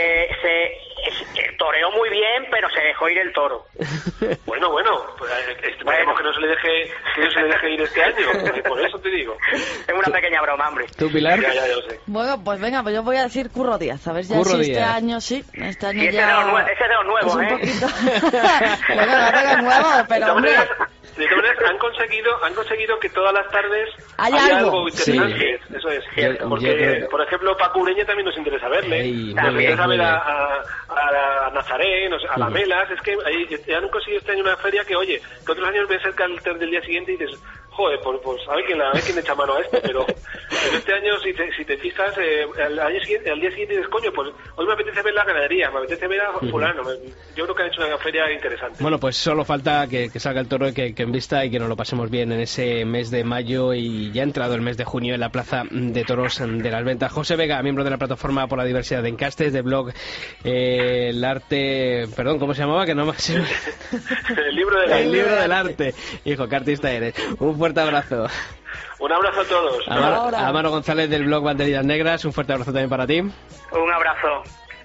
toreó muy bien, pero se dejó ir el toro. Bueno, pues esperemos que no se le deje ir este año, por eso te digo. Es una pequeña broma, hombre. ¿Tú, Pilar? Ya lo sé. Bueno, pues venga, pues yo voy a decir Curro Díaz, a ver ya Curro si Díaz. este año y ya... ese es de los nuevos, un poquito... Bueno, no tengo nuevo, pero hombre... De todas maneras, han conseguido que todas las tardes hay algo interesante. Sí. Eso es. Porque, por ejemplo, Paco Ureña también nos interesa verle. Nos interesa ver a Nazaré, a la Melas. Es que han conseguido este año una feria que, oye, que otros años ves el cartel del día siguiente y dices, joder, pues a ver quién echa mano a esto. Pero este año, si te fijas, al día siguiente dices, coño, pues hoy me apetece ver la ganadería, me apetece ver a fulano. Yo creo que han hecho una feria interesante. Bueno, pues solo falta que salga el toro que vista y que nos lo pasemos bien en ese mes de mayo y ya ha entrado el mes de junio en la Plaza de Toros de las Ventas. José Vega, miembro de la Plataforma por la Diversidad de Encastes, de blog El Arte... Perdón, ¿cómo se llamaba? Que no más... El libro del arte. Hijo, qué artista eres. Un fuerte abrazo. Un abrazo a todos. A Amaro González del blog Banderillas Negras, un fuerte abrazo también para ti. Un abrazo.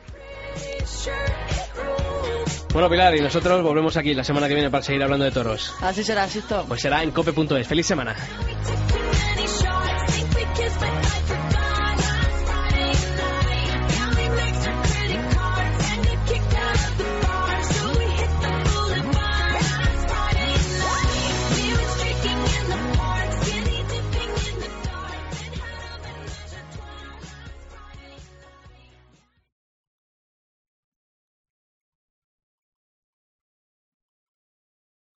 Bueno, Pilar, y nosotros volvemos aquí la semana que viene para seguir hablando de toros. Así será, Sisto. Pues será en cope.es. ¡Feliz semana!